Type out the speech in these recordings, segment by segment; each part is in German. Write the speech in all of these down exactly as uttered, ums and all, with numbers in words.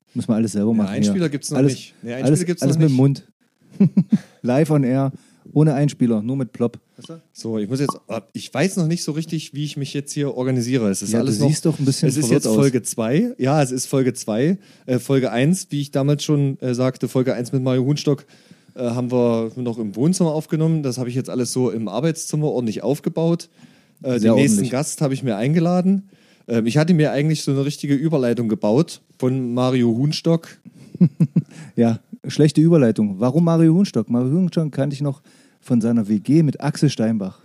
Muss man alles selber machen. Ja, Einspieler gibt es noch alles, nicht. Nee, alles gibt's alles noch mit nicht. dem Mund. Live on air, ohne Einspieler, nur mit Plop. So, ich muss jetzt, ich weiß noch nicht so richtig, wie ich mich jetzt hier organisiere. Es ist Ja, alles du noch, siehst doch ein bisschen es ist verwirrt jetzt aus. Folge zwei. Ja, es ist Folge zwei. Äh, Folge eins, wie ich damals schon äh, sagte, Folge eins mit Mario Huhnstock, äh, haben wir noch im Wohnzimmer aufgenommen. Das habe ich jetzt alles so im Arbeitszimmer ordentlich aufgebaut. Äh, den Sehr nächsten ordentlich. Gast habe ich mir eingeladen. Ähm, ich hatte mir eigentlich so eine richtige Überleitung gebaut von Mario Huhnstock. Ja, schlechte Überleitung. Warum Mario Huhnstock? Mario Huhnstock kannte ich noch von seiner W G mit Axel Steinbach.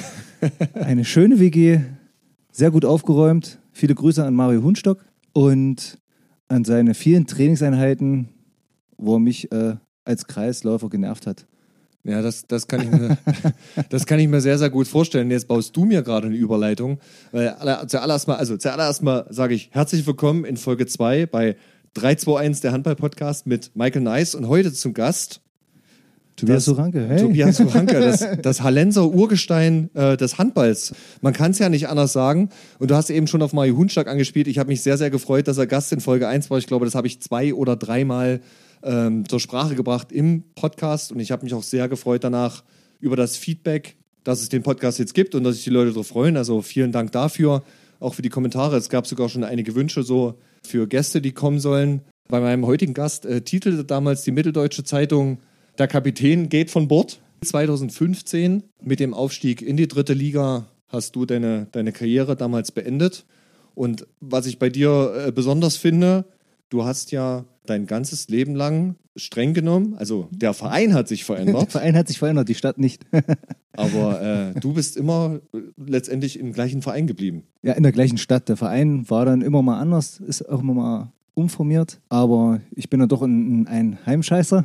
Eine schöne W G, sehr gut aufgeräumt. Viele Grüße an Mario Huhnstock und an seine vielen Trainingseinheiten, wo er mich äh, als Kreisläufer genervt hat. Ja, das, das, kann ich mir, das kann ich mir sehr, sehr gut vorstellen. Jetzt baust du mir gerade eine Überleitung. Weil alle- zuallererst mal, also zuallererst mal sage ich herzlich willkommen in Folge zwei bei drei zwei eins, der Handball-Podcast mit Michael Neis und heute zum Gast Tobias das- Soranke, hey. Tobias Soranke, das, das Hallenser Urgestein äh, des Handballs. Man kann es ja nicht anders sagen. Und du hast eben schon auf Mario Huhnstock angespielt. Ich habe mich sehr, sehr gefreut, dass er Gast in Folge eins war. Ich glaube, das habe ich zwei oder dreimal ähm, zur Sprache gebracht im Podcast. Und ich habe mich auch sehr gefreut danach über das Feedback, dass es den Podcast jetzt gibt und dass sich die Leute darauf freuen. Also vielen Dank dafür. Auch für die Kommentare. Es gab sogar schon einige Wünsche so für Gäste, die kommen sollen. Bei meinem heutigen Gast äh, titelte damals die Mitteldeutsche Zeitung Der Kapitän geht von Bord. zwanzig fünfzehn mit dem Aufstieg in die dritte Liga hast du deine, deine Karriere damals beendet. Und was ich bei dir äh, besonders finde, du hast ja dein ganzes Leben lang streng genommen, also der Verein hat sich Der verändert, Verein hat sich verändert, die Stadt nicht. aber äh, du bist immer äh, letztendlich im gleichen Verein geblieben. Ja, in der gleichen Stadt. Der Verein war dann immer mal anders, ist auch immer mal umformiert, aber ich bin dann doch ein, ein Heimscheißer.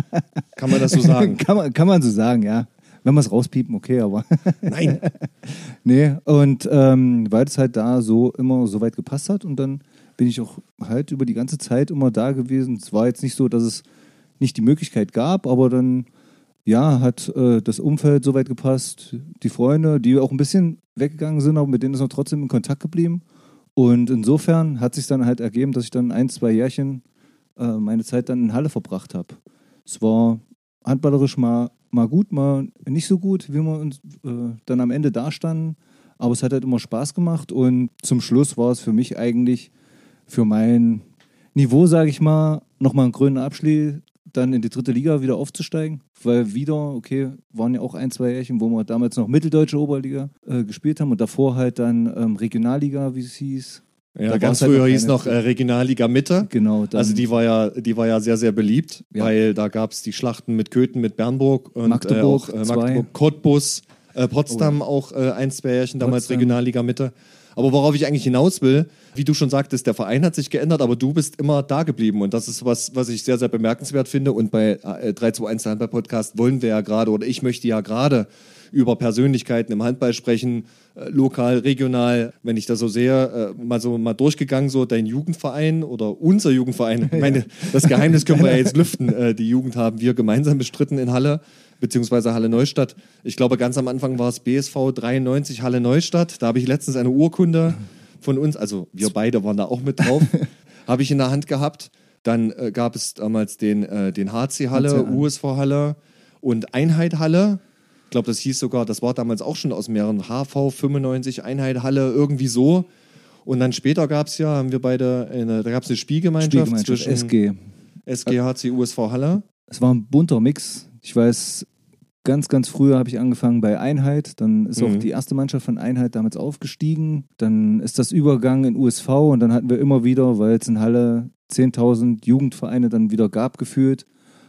Kann man das so sagen? kann, man, kann man so sagen, ja. Wenn wir es rauspiepen, okay, aber Nein. nee, und ähm, weil es halt da so immer so weit gepasst hat und dann bin ich auch halt über die ganze Zeit immer da gewesen. Es war jetzt nicht so, dass es nicht die Möglichkeit gab, aber dann, ja, hat äh, das Umfeld so weit gepasst, die Freunde, die auch ein bisschen weggegangen sind, aber mit denen ist noch trotzdem in Kontakt geblieben. Und insofern hat sich dann halt ergeben, dass ich dann ein, zwei Jährchen äh, meine Zeit dann in Halle verbracht habe. Es war handballerisch mal, mal gut, mal nicht so gut, wie wir uns äh, dann am Ende dastanden. Aber es hat halt immer Spaß gemacht und zum Schluss war es für mich eigentlich für mein Niveau, sage ich mal, nochmal einen grünen Abschluss, dann in die dritte Liga wieder aufzusteigen, weil wieder, okay, waren ja auch ein, zwei Jährchen, wo wir damals noch Mitteldeutsche Oberliga äh, gespielt haben und davor halt dann ähm, Regionalliga, wie es hieß. Ja, Da ganz war's halt früher noch hieß keine- noch äh, Regionalliga Mitte. Genau. Dann Also die war ja, die war ja sehr, sehr beliebt, Ja. weil da gab es die Schlachten mit Köthen, mit Bernburg und Magdeburg, äh, auch, äh, zwei. Magdeburg, Cottbus, äh, Potsdam auch äh, ein, zwei Jährchen, damals Potsdam. Regionalliga Mitte. Aber worauf ich eigentlich hinaus will, wie du schon sagtest, der Verein hat sich geändert, aber du bist immer da geblieben. Und das ist was, was ich sehr, sehr bemerkenswert finde. Und bei äh, drei zwei eins der Handball-Podcast wollen wir ja gerade, oder ich möchte ja gerade über Persönlichkeiten im Handball sprechen, äh, lokal, regional. Wenn ich das so sehe, äh, mal so mal durchgegangen, so dein Jugendverein oder unser Jugendverein. Ich meine, das Geheimnis können wir ja jetzt lüften. Äh, die Jugend haben wir gemeinsam bestritten in Halle, beziehungsweise Halle Neustadt. Ich glaube, ganz am Anfang war es B S V dreiundneunzig Halle Neustadt. Da habe ich letztens eine Urkunde von uns, also wir beide waren da auch mit drauf, habe ich in der Hand gehabt. Dann äh, gab es damals den, äh, den H C Halle, H C U S V Halle und Einheit Halle. Ich glaube, das hieß sogar, das war damals auch schon aus mehreren, H V fünfundneunzig, Einheit Halle, irgendwie so. Und dann später gab es ja, haben wir beide, eine, da gab es eine Spielgemeinschaft, Spielgemeinschaft, zwischen S G. S G, H C, U S V Halle. Es war ein bunter Mix. Ich weiß, ganz, ganz früher habe ich angefangen bei Einheit. Dann ist auch Mhm. die erste Mannschaft von Einheit damals aufgestiegen. Dann ist das Übergang in U S V und dann hatten wir immer wieder, weil es in Halle zehntausend Jugendvereine dann wieder gab, gefühlt.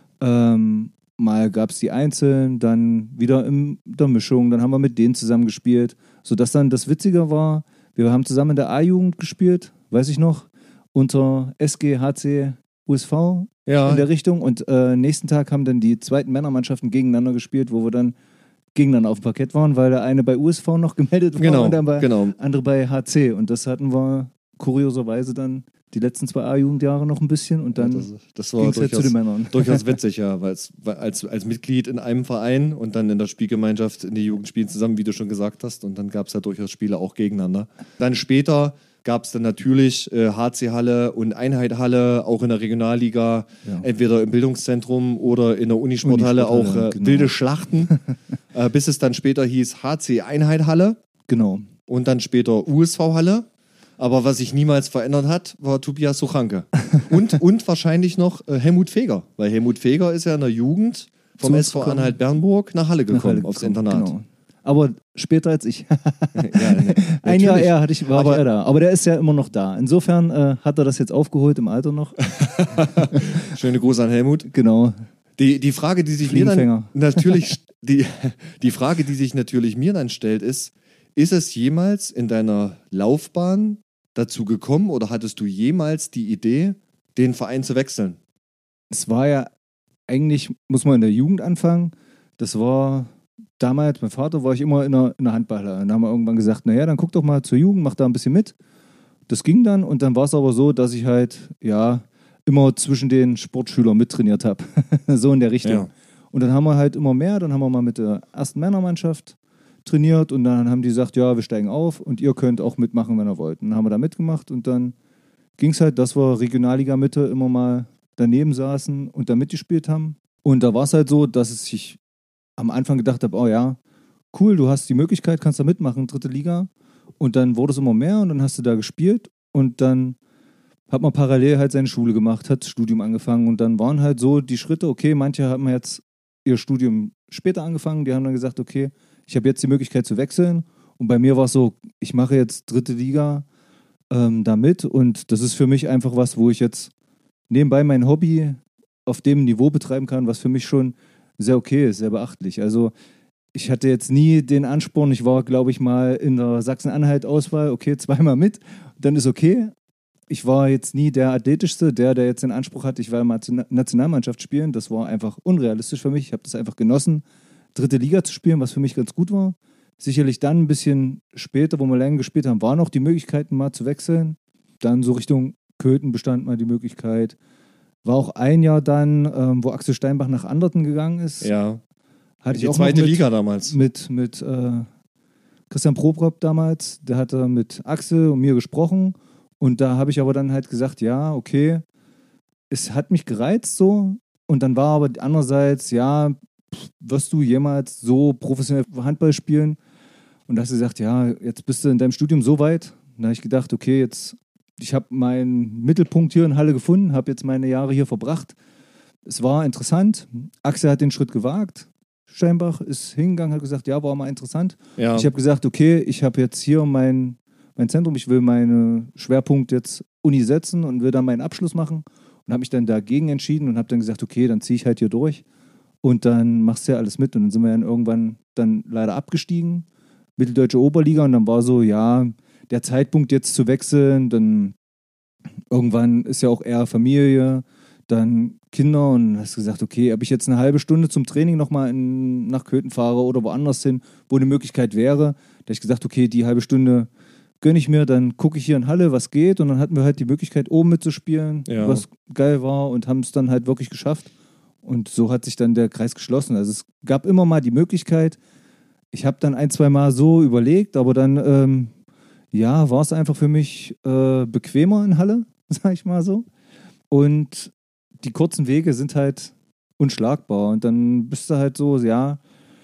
Ähm, mal gab es die Einzelnen, dann wieder in der Mischung. Dann haben wir mit denen zusammen gespielt. Sodass dann das Witziger war, wir haben zusammen in der A-Jugend gespielt, weiß ich noch, unter S G, H C, U S V. Ja, In der Richtung und äh, nächsten Tag haben dann die zweiten Männermannschaften gegeneinander gespielt, wo wir dann gegeneinander auf dem Parkett waren, weil der eine bei U S V noch gemeldet war genau, und dann bei genau. andere bei H C und das hatten wir kurioserweise dann die letzten zwei A-Jugendjahre noch ein bisschen und dann Ja, das, das war ging es halt zu durchaus, den Männern. durchaus witzig, ja, weil es- weil als, als Mitglied in einem Verein und dann in der Spielgemeinschaft in die Jugend spielen zusammen, wie du schon gesagt hast, und dann gab es ja durchaus Spiele auch gegeneinander. Dann später gab es dann natürlich äh, H C-Halle und Einheit-Halle, auch in der Regionalliga, Ja. entweder im Bildungszentrum oder in der Unisporthalle, Unisporthalle, auch äh, genau. wilde Schlachten, äh, bis es dann später hieß H C-Einheit-Halle Genau. und dann später U S V-Halle. Aber was sich niemals verändert hat, war Tobias Suchanke. Und, und wahrscheinlich noch äh, Helmut Feger, weil Helmut Feger ist ja in der Jugend vom Zu uns S V gekommen. Anhalt-Bernburg nach Halle gekommen, Nach Halle aufs gekommen, Internat. Genau. Aber später als ich. Ja, ne, Ein Jahr natürlich. eher hatte ich, war Aber- ich eher da. Aber der ist ja immer noch da. Insofern äh, hat er das jetzt aufgeholt im Alter noch. Schöne Grüße an Helmut. Genau. Die, die Frage, die sich mir dann Fliegenfänger. natürlich, die, die Frage, die sich natürlich mir dann stellt, ist, ist es jemals in deiner Laufbahn dazu gekommen oder hattest du jemals die Idee, den Verein zu wechseln? Es war ja eigentlich, muss man in der Jugend anfangen. Das war damals, mein Vater war ich immer in der, in der Handballhalle. Dann haben wir irgendwann gesagt, naja, dann guck doch mal zur Jugend, mach da ein bisschen mit. Das ging dann und dann war es aber so, dass ich halt, ja, immer zwischen den Sportschülern mittrainiert habe. So in der Richtung. Ja. Und dann haben wir halt immer mehr, dann haben wir mal mit der ersten Männermannschaft trainiert und dann haben die gesagt, ja, wir steigen auf und ihr könnt auch mitmachen, wenn ihr wollt. Und dann haben wir da mitgemacht und dann ging es halt, dass wir Regionalliga Mitte immer mal daneben saßen und da mitgespielt haben. Und da war es halt so, dass es sich am Anfang gedacht habe, oh ja, cool, du hast die Möglichkeit, kannst da mitmachen, dritte Liga. Und dann wurde es immer mehr und dann hast du da gespielt und dann hat man parallel halt seine Schule gemacht, hat das Studium angefangen und dann waren halt so die Schritte, okay, manche haben jetzt ihr Studium später angefangen, die haben dann gesagt, okay, ich habe jetzt die Möglichkeit zu wechseln und bei mir war es so, ich mache jetzt dritte Liga ähm, da mit und das ist für mich einfach was, wo ich jetzt nebenbei mein Hobby auf dem Niveau betreiben kann, was für mich schon sehr okay ist, sehr beachtlich. Also ich hatte jetzt nie den Ansporn, ich war, glaube ich, mal in der Sachsen-Anhalt-Auswahl, okay, zweimal mit, dann ist okay. Ich war jetzt nie der athletischste, der, der jetzt den Anspruch hat, ich will mal zur Nationalmannschaft spielen. Das war einfach unrealistisch für mich. Ich habe das einfach genossen, dritte Liga zu spielen, was für mich ganz gut war. Sicherlich dann ein bisschen später, wo wir länger gespielt haben, waren noch die Möglichkeiten mal zu wechseln. Dann so Richtung Köthen bestand mal die Möglichkeit. War auch ein Jahr dann, ähm, wo Axel Steinbach nach Anderten gegangen ist. Ja. Hatte Die ich auch zweite noch mit, Liga damals. mit, mit äh, Christian Proprop damals. Der hatte mit Axel und mir gesprochen. Und da habe ich aber dann halt gesagt, ja, okay, es hat mich gereizt so. Und dann war aber andererseits, ja, pff, wirst du jemals so professionell Handball spielen? Und da hast du gesagt, ja, jetzt bist du in deinem Studium so weit. Und da habe ich gedacht, okay, jetzt, ich habe meinen Mittelpunkt hier in Halle gefunden, habe jetzt meine Jahre hier verbracht. Es war interessant. Axel hat den Schritt gewagt. Steinbach ist hingegangen, hat gesagt, ja, war mal interessant. Ja. Ich habe gesagt, okay, ich habe jetzt hier mein mein Zentrum, ich will meinen Schwerpunkt jetzt Uni setzen und will dann meinen Abschluss machen und habe mich dann dagegen entschieden und habe dann gesagt, okay, dann ziehe ich halt hier durch und dann machst du ja alles mit und dann sind wir dann irgendwann dann leider abgestiegen, Mitteldeutsche Oberliga und dann war so, ja, der Zeitpunkt jetzt zu wechseln, dann irgendwann ist ja auch eher Familie, dann Kinder und hast gesagt, okay, ob ich jetzt eine halbe Stunde zum Training nochmal nach Köthen fahre oder woanders hin, wo eine Möglichkeit wäre, da habe ich gesagt, okay, die halbe Stunde gönne ich mir, dann gucke ich hier in Halle, was geht und dann hatten wir halt die Möglichkeit, oben mitzuspielen, Ja. was geil war und haben es dann halt wirklich geschafft und so hat sich dann der Kreis geschlossen. Also es gab immer mal die Möglichkeit, ich habe dann ein, zwei Mal so überlegt, aber dann, ähm, ja, war es einfach für mich äh, bequemer in Halle, sag ich mal so. Und die kurzen Wege sind halt unschlagbar und dann bist du halt so, ja,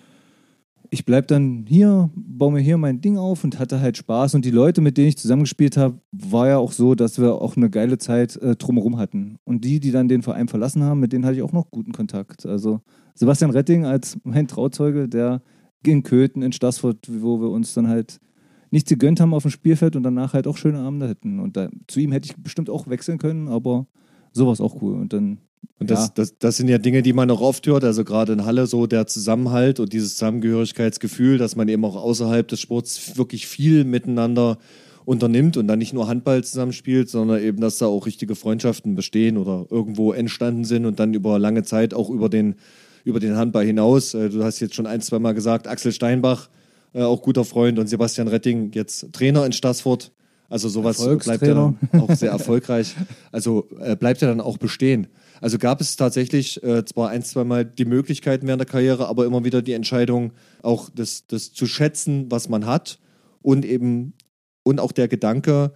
ich bleib dann hier, baue mir hier mein Ding auf und hatte halt Spaß. Und die Leute, mit denen ich zusammengespielt habe, war ja auch so, dass wir auch eine geile Zeit äh, drumherum hatten. Und die, die dann den Verein verlassen haben, mit denen hatte ich auch noch guten Kontakt. Also Sebastian Retting als mein Trauzeuge, der in Köthen, in Stassfurt, wo wir uns dann halt nichts gegönnt haben auf dem Spielfeld und danach halt auch schöne Abende hätten. Und da, zu ihm hätte ich bestimmt auch wechseln können, aber sowas auch cool. Und dann Und das, ja. das, das sind ja Dinge, die man auch oft hört, also gerade in Halle so der Zusammenhalt und dieses Zusammengehörigkeitsgefühl, dass man eben auch außerhalb des Sports wirklich viel miteinander unternimmt und dann nicht nur Handball zusammenspielt, sondern eben, dass da auch richtige Freundschaften bestehen oder irgendwo entstanden sind und dann über lange Zeit auch über den, über den Handball hinaus. Äh, Du hast jetzt schon ein, zwei Mal gesagt, Axel Steinbach, äh, auch guter Freund, und Sebastian Retting, jetzt Trainer in Stassfurt. Also sowas bleibt ja dann auch sehr erfolgreich. Also äh, bleibt ja dann auch bestehen. Also gab es tatsächlich äh, zwar ein, zwei Mal die Möglichkeiten während der Karriere, aber immer wieder die Entscheidung, auch das, das zu schätzen, was man hat und eben und auch der Gedanke,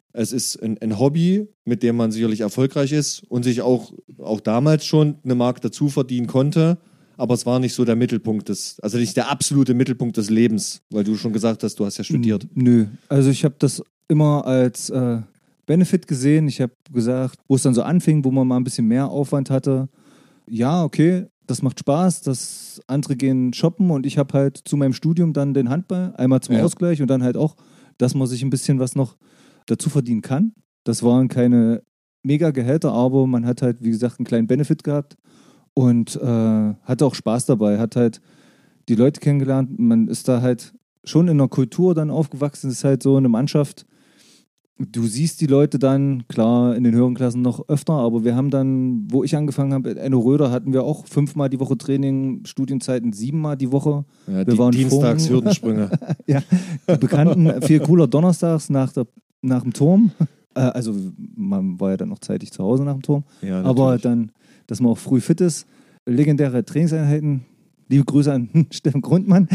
Es ist ein, ein Hobby, mit dem man sicherlich erfolgreich ist und sich auch, auch damals schon eine Mark dazu verdienen konnte. Aber es war nicht so der Mittelpunkt des, also nicht der absolute Mittelpunkt des Lebens, weil du schon gesagt hast, du hast ja studiert. Nö, also ich habe das immer als äh, Benefit gesehen. Ich habe gesagt, wo es dann so anfing, wo man mal ein bisschen mehr Aufwand hatte, ja, okay, das macht Spaß, das andere gehen shoppen und ich habe halt zu meinem Studium dann den Handball, einmal zum Ja. Ausgleich und dann halt auch, dass man sich ein bisschen was noch dazu verdienen kann. Das waren keine Mega-Gehälter, aber man hat halt, wie gesagt, einen kleinen Benefit gehabt und äh, hatte auch Spaß dabei, hat halt die Leute kennengelernt. Man ist da halt schon in einer Kultur dann aufgewachsen, ist halt so eine Mannschaft. Du siehst die Leute dann, klar, in den höheren Klassen noch öfter, aber wir haben dann, wo ich angefangen habe, in Enno Röder hatten wir auch fünfmal die Woche Training, Studienzeiten siebenmal die Woche. Ja, wir die waren Dienstags Hürdensprünge. Ja, die bekannten, viel cooler Donnerstags nach, der, nach dem Turm. Äh, also man war ja dann noch zeitig zu Hause nach dem Turm. Ja, aber natürlich. dann, dass man auch früh fit ist. Legendäre Trainingseinheiten. Liebe Grüße an Steffen Grundmann.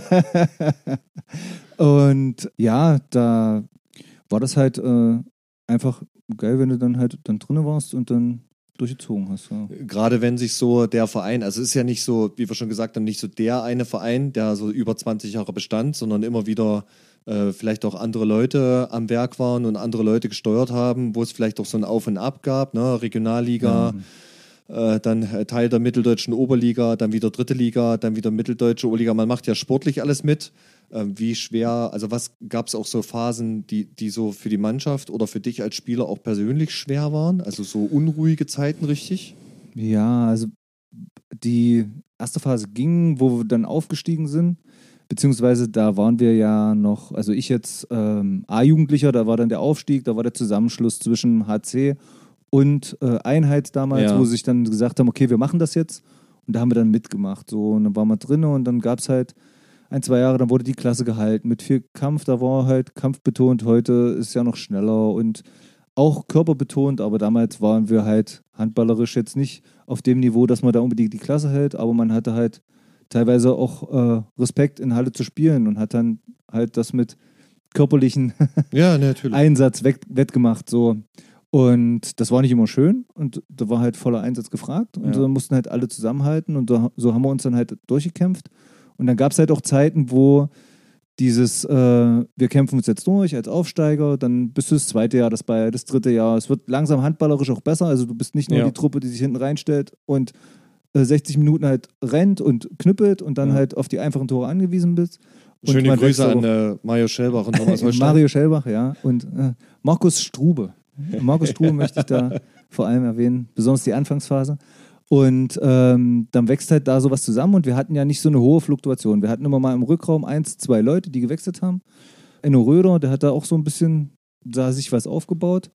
Und ja, da war das halt äh, einfach geil, wenn du dann halt dann drinnen warst und dann durchgezogen hast. Ja. Gerade wenn sich so der Verein, also es ist ja nicht so, wie wir schon gesagt haben, nicht so der eine Verein, der so über zwanzig Jahre bestand, sondern immer wieder äh, vielleicht auch andere Leute am Werk waren und andere Leute gesteuert haben, wo es vielleicht auch so ein Auf und Ab gab, ne? Regionalliga, ja. äh, dann Teil der mitteldeutschen Oberliga, dann wieder dritte Liga, dann wieder mitteldeutsche Oberliga. Man macht ja sportlich alles mit. Wie schwer, also was gab es auch so Phasen, die, die so für die Mannschaft oder für dich als Spieler auch persönlich schwer waren? Also so unruhige Zeiten, richtig? Ja, also die erste Phase ging, wo wir dann aufgestiegen sind, beziehungsweise da waren wir ja noch, also ich jetzt ähm, A-Jugendlicher, da war dann der Aufstieg, da war der Zusammenschluss zwischen H C und äh, Einheit damals, Ja. wo sie sich dann gesagt haben, okay, wir machen das jetzt und da haben wir dann mitgemacht, so und dann waren wir drin und dann gab es halt ein, zwei Jahre, dann wurde die Klasse gehalten mit viel Kampf, da war halt kampfbetont, heute ist ja noch schneller und auch körperbetont, aber damals waren wir halt handballerisch jetzt nicht auf dem Niveau, dass man da unbedingt die Klasse hält, aber man hatte halt teilweise auch äh, Respekt in Halle zu spielen und hat dann halt das mit körperlichen Ja, natürlich. Einsatz weg, wettgemacht, so. Und das war nicht immer schön und da war halt voller Einsatz gefragt und Ja. da mussten halt alle zusammenhalten und da, so haben wir uns dann halt durchgekämpft. Und dann gab es halt auch Zeiten, wo dieses, äh, wir kämpfen uns jetzt durch als Aufsteiger, dann bist du das zweite Jahr, das bei das dritte Jahr. Es wird langsam handballerisch auch besser. Also du bist nicht nur Ja. die Truppe, die sich hinten reinstellt und äh, sechzig Minuten halt rennt und knüppelt und dann Ja. halt auf die einfachen Tore angewiesen bist. Und Schöne man Grüße wächst an auch- äh, Mario Schellbach und Thomas Holstein. Mario Schellbach, ja. Und äh, Markus Strube. Markus Strube möchte ich da vor allem erwähnen, besonders die Anfangsphase. Und ähm, dann wächst halt da sowas zusammen und wir hatten ja nicht so eine hohe Fluktuation. Wir hatten immer mal im Rückraum eins, zwei Leute, die gewechselt haben. Enno Röder, der hat da auch so ein bisschen, da sich was aufgebaut.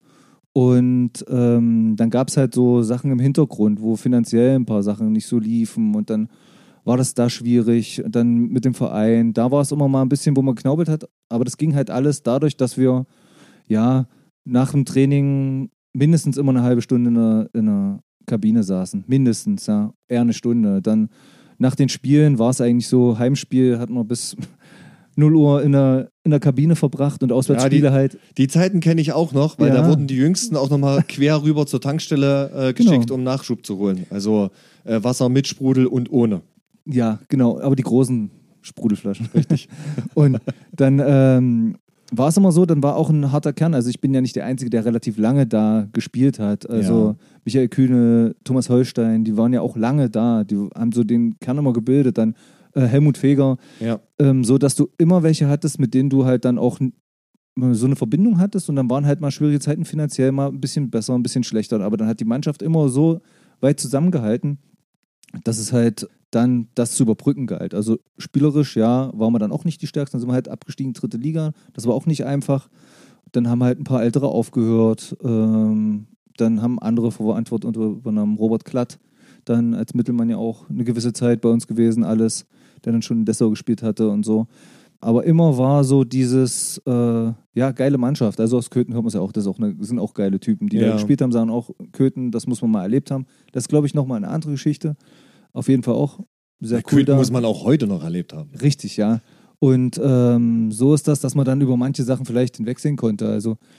Und ähm, dann gab es halt so Sachen im Hintergrund, wo finanziell ein paar Sachen nicht so liefen und dann war das da schwierig. Und dann mit dem Verein, da war es immer mal ein bisschen, wo man geknaubelt hat. Aber das ging halt alles dadurch, dass wir ja nach dem Training mindestens immer eine halbe Stunde in einer, in einer Kabine saßen. Mindestens, ja. Eher eine Stunde. Dann nach den Spielen war es eigentlich so, Heimspiel hat man bis null Uhr in der, in der Kabine verbracht und Auswärtsspiele Ja, die- halt. Die Zeiten kenne ich auch noch, weil Ja. da wurden die Jüngsten auch nochmal quer rüber zur Tankstelle äh, geschickt, Genau. um Nachschub zu holen. Also äh, Wasser mit Sprudel und ohne. Ja, genau, aber die großen Sprudelflaschen. Richtig. Und dann ähm, war es immer so, dann war auch ein harter Kern. Also ich bin ja nicht der Einzige, der relativ lange da gespielt hat. Also Ja. Michael Kühne, Thomas Holstein, die waren ja auch lange da. Die haben so den Kern immer gebildet. Dann äh, Helmut Feger. Ja. Ähm, so, dass du immer welche hattest, mit denen du halt dann auch n- so eine Verbindung hattest und dann waren halt mal schwierige Zeiten finanziell mal ein bisschen besser, ein bisschen schlechter. Aber dann hat die Mannschaft immer so weit zusammengehalten, dass es halt dann das zu überbrücken galt. Also spielerisch, ja, waren wir dann auch nicht die Stärksten. Dann sind wir halt abgestiegen, dritte Liga. Das war auch nicht einfach. Dann haben halt ein paar Ältere aufgehört. Ähm, dann haben andere Verantwortung übernommen. Robert Klatt, dann als Mittelmann ja auch eine gewisse Zeit bei uns gewesen, alles, der dann schon in Dessau gespielt hatte und so. Aber immer war so dieses, äh, ja, geile Mannschaft. Also aus Köthen hört man es ja auch, das, ist auch eine, das sind auch geile Typen, die Ja. da gespielt haben, sagen auch, Köthen, das muss man mal erlebt haben. Das ist, glaube ich, nochmal eine andere Geschichte. Auf jeden Fall auch sehr Bei cool Köthen da. muss man auch heute noch erlebt haben. Richtig, ja. Und ähm, so ist das, dass man dann über manche Sachen vielleicht hinwegsehen konnte. Also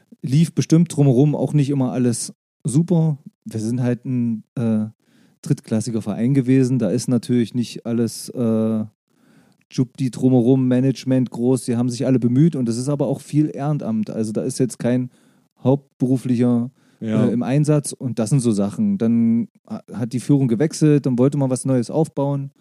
lief bestimmt drumherum auch nicht immer alles super. Wir sind halt ein äh, drittklassiger Verein gewesen. Da ist natürlich nicht alles äh, Jubdi drumherum, Management groß. Die haben sich alle bemüht und das ist aber auch viel Ehrenamt. Also da ist jetzt kein hauptberuflicher Ja. äh, im Einsatz und das sind so Sachen. Dann hat die Führung gewechselt, dann wollte man was Neues aufbauen.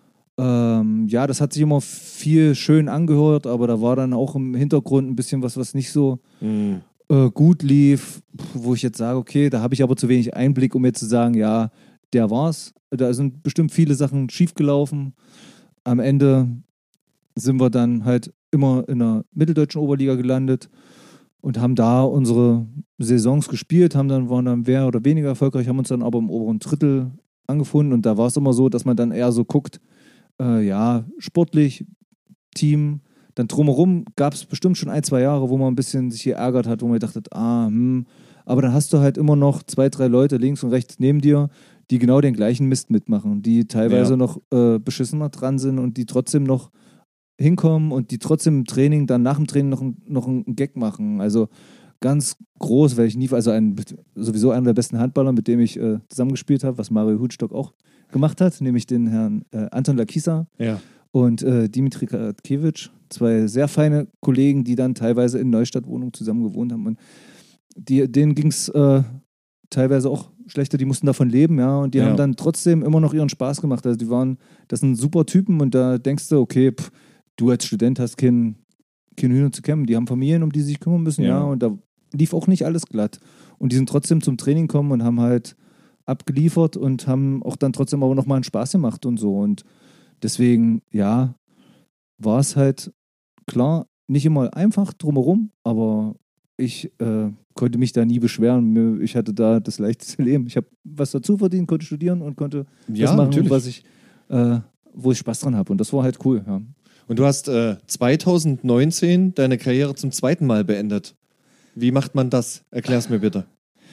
Ähm, ja, das hat sich immer viel schön angehört, aber da war dann auch im Hintergrund ein bisschen was, was nicht so Mhm. äh, gut lief, wo ich jetzt sage, okay, da habe ich aber zu wenig Einblick, um jetzt zu sagen, ja, der war's. Da sind bestimmt viele Sachen schiefgelaufen. Am Ende sind wir dann halt immer in der mitteldeutschen Oberliga gelandet und haben da unsere Saisons gespielt, haben dann, waren dann mehr oder weniger erfolgreich, haben uns dann aber im oberen Drittel angefunden und da war es immer so, dass man dann eher so guckt, äh, ja, sportlich, Team, dann drumherum gab es bestimmt schon ein, zwei Jahre, wo man ein bisschen sich geärgert hat, wo man gedacht hat, ah, hm, aber dann hast du halt immer noch zwei, drei Leute links und rechts neben dir, die genau den gleichen Mist mitmachen, die teilweise Ja. noch äh, beschissener dran sind und die trotzdem noch hinkommen und die trotzdem im Training, dann nach dem Training noch, ein- noch einen Gag machen. Also ganz groß, weil ich nie, also ein, sowieso einer der besten Handballer, mit dem ich äh, zusammengespielt habe, was Mario Hutstock auch gemacht hat, nämlich den Herrn äh, Anton Lakisa Ja. und äh, Dimitri Katkevich, zwei sehr feine Kollegen, die dann teilweise in Neustadtwohnungen zusammen gewohnt haben und die, denen ging es äh, teilweise auch schlechter, die mussten davon leben, ja, und die Ja. haben dann trotzdem immer noch ihren Spaß gemacht. Also die waren, das sind super Typen und da denkst du, okay, pff, du als Student hast kein, kein Hühner zu kämmen, die haben Familien, um die sie sich kümmern müssen, ja. Ja. und da lief auch nicht alles glatt. Und die sind trotzdem zum Training gekommen und haben halt abgeliefert und haben auch dann trotzdem aber nochmal einen Spaß gemacht und so. Und deswegen, ja, war es halt klar, nicht immer einfach drumherum, aber ich äh, konnte mich da nie beschweren. Mir- Ich hatte da das leichteste Leben. Ich habe was dazu verdient, konnte studieren und konnte Ja, das machen, natürlich. was ich, äh, wo ich Spaß dran habe. Und das war halt cool, ja. Und du hast äh, zwanzig neunzehn deine Karriere zum zweiten Mal beendet. Wie macht man das? Erklär's mir bitte.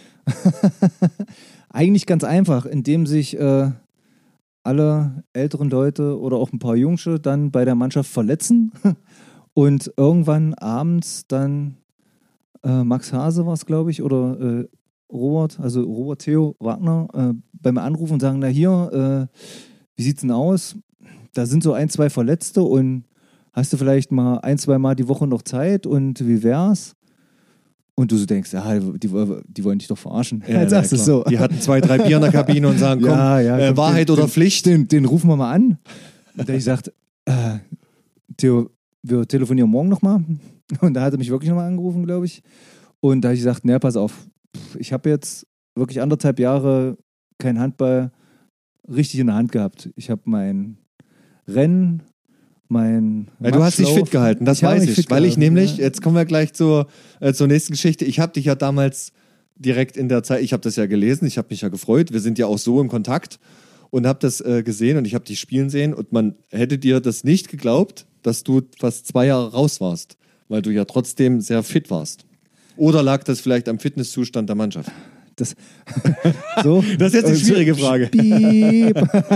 Eigentlich ganz einfach, indem sich äh, alle älteren Leute oder auch ein paar Jungsche dann bei der Mannschaft verletzen und irgendwann abends dann äh, Max Hase war es, glaube ich, oder äh, Robert, also Robert Theo Wagner, äh, bei mir anrufen und sagen, na hier, äh, wie sieht's denn aus? Da sind so ein, zwei Verletzte und hast du vielleicht mal ein, zwei Mal die Woche noch Zeit und wie wär's? Und du so denkst, ja, die, die wollen dich doch verarschen. Ja, Jetzt sagst du ja, es so. klar. Die hatten zwei, drei Bier in der Kabine und sagen, komm, Ja, ja, äh, komm, Wahrheit den, oder den, Pflicht. Den, den rufen wir mal an. Und da ich gesagt, äh, Theo, wir telefonieren morgen nochmal. Und da hat er mich wirklich nochmal angerufen, glaube ich. Und da habe ich gesagt, naja, pass auf, ich habe jetzt wirklich anderthalb Jahre kein Handball richtig in der Hand gehabt. Ich habe mein Rennen, mein Ja, du hast dich Matschlauf- fit gehalten, das Ich habe weiß mich ich. fit Weil ich gehalten, nämlich, ja. jetzt kommen wir gleich zur, äh, zur nächsten Geschichte. Ich habe dich ja damals direkt in der Zeit, ich habe das ja gelesen, ich habe mich ja gefreut. Wir sind ja auch so im Kontakt und habe das äh, gesehen und ich habe dich spielen sehen und man hätte dir das nicht geglaubt, dass du fast zwei Jahre raus warst, weil du ja trotzdem sehr fit warst. Oder lag das vielleicht am Fitnesszustand der Mannschaft? Das, so. Das ist jetzt eine Äh, schwierige Frage. Piep.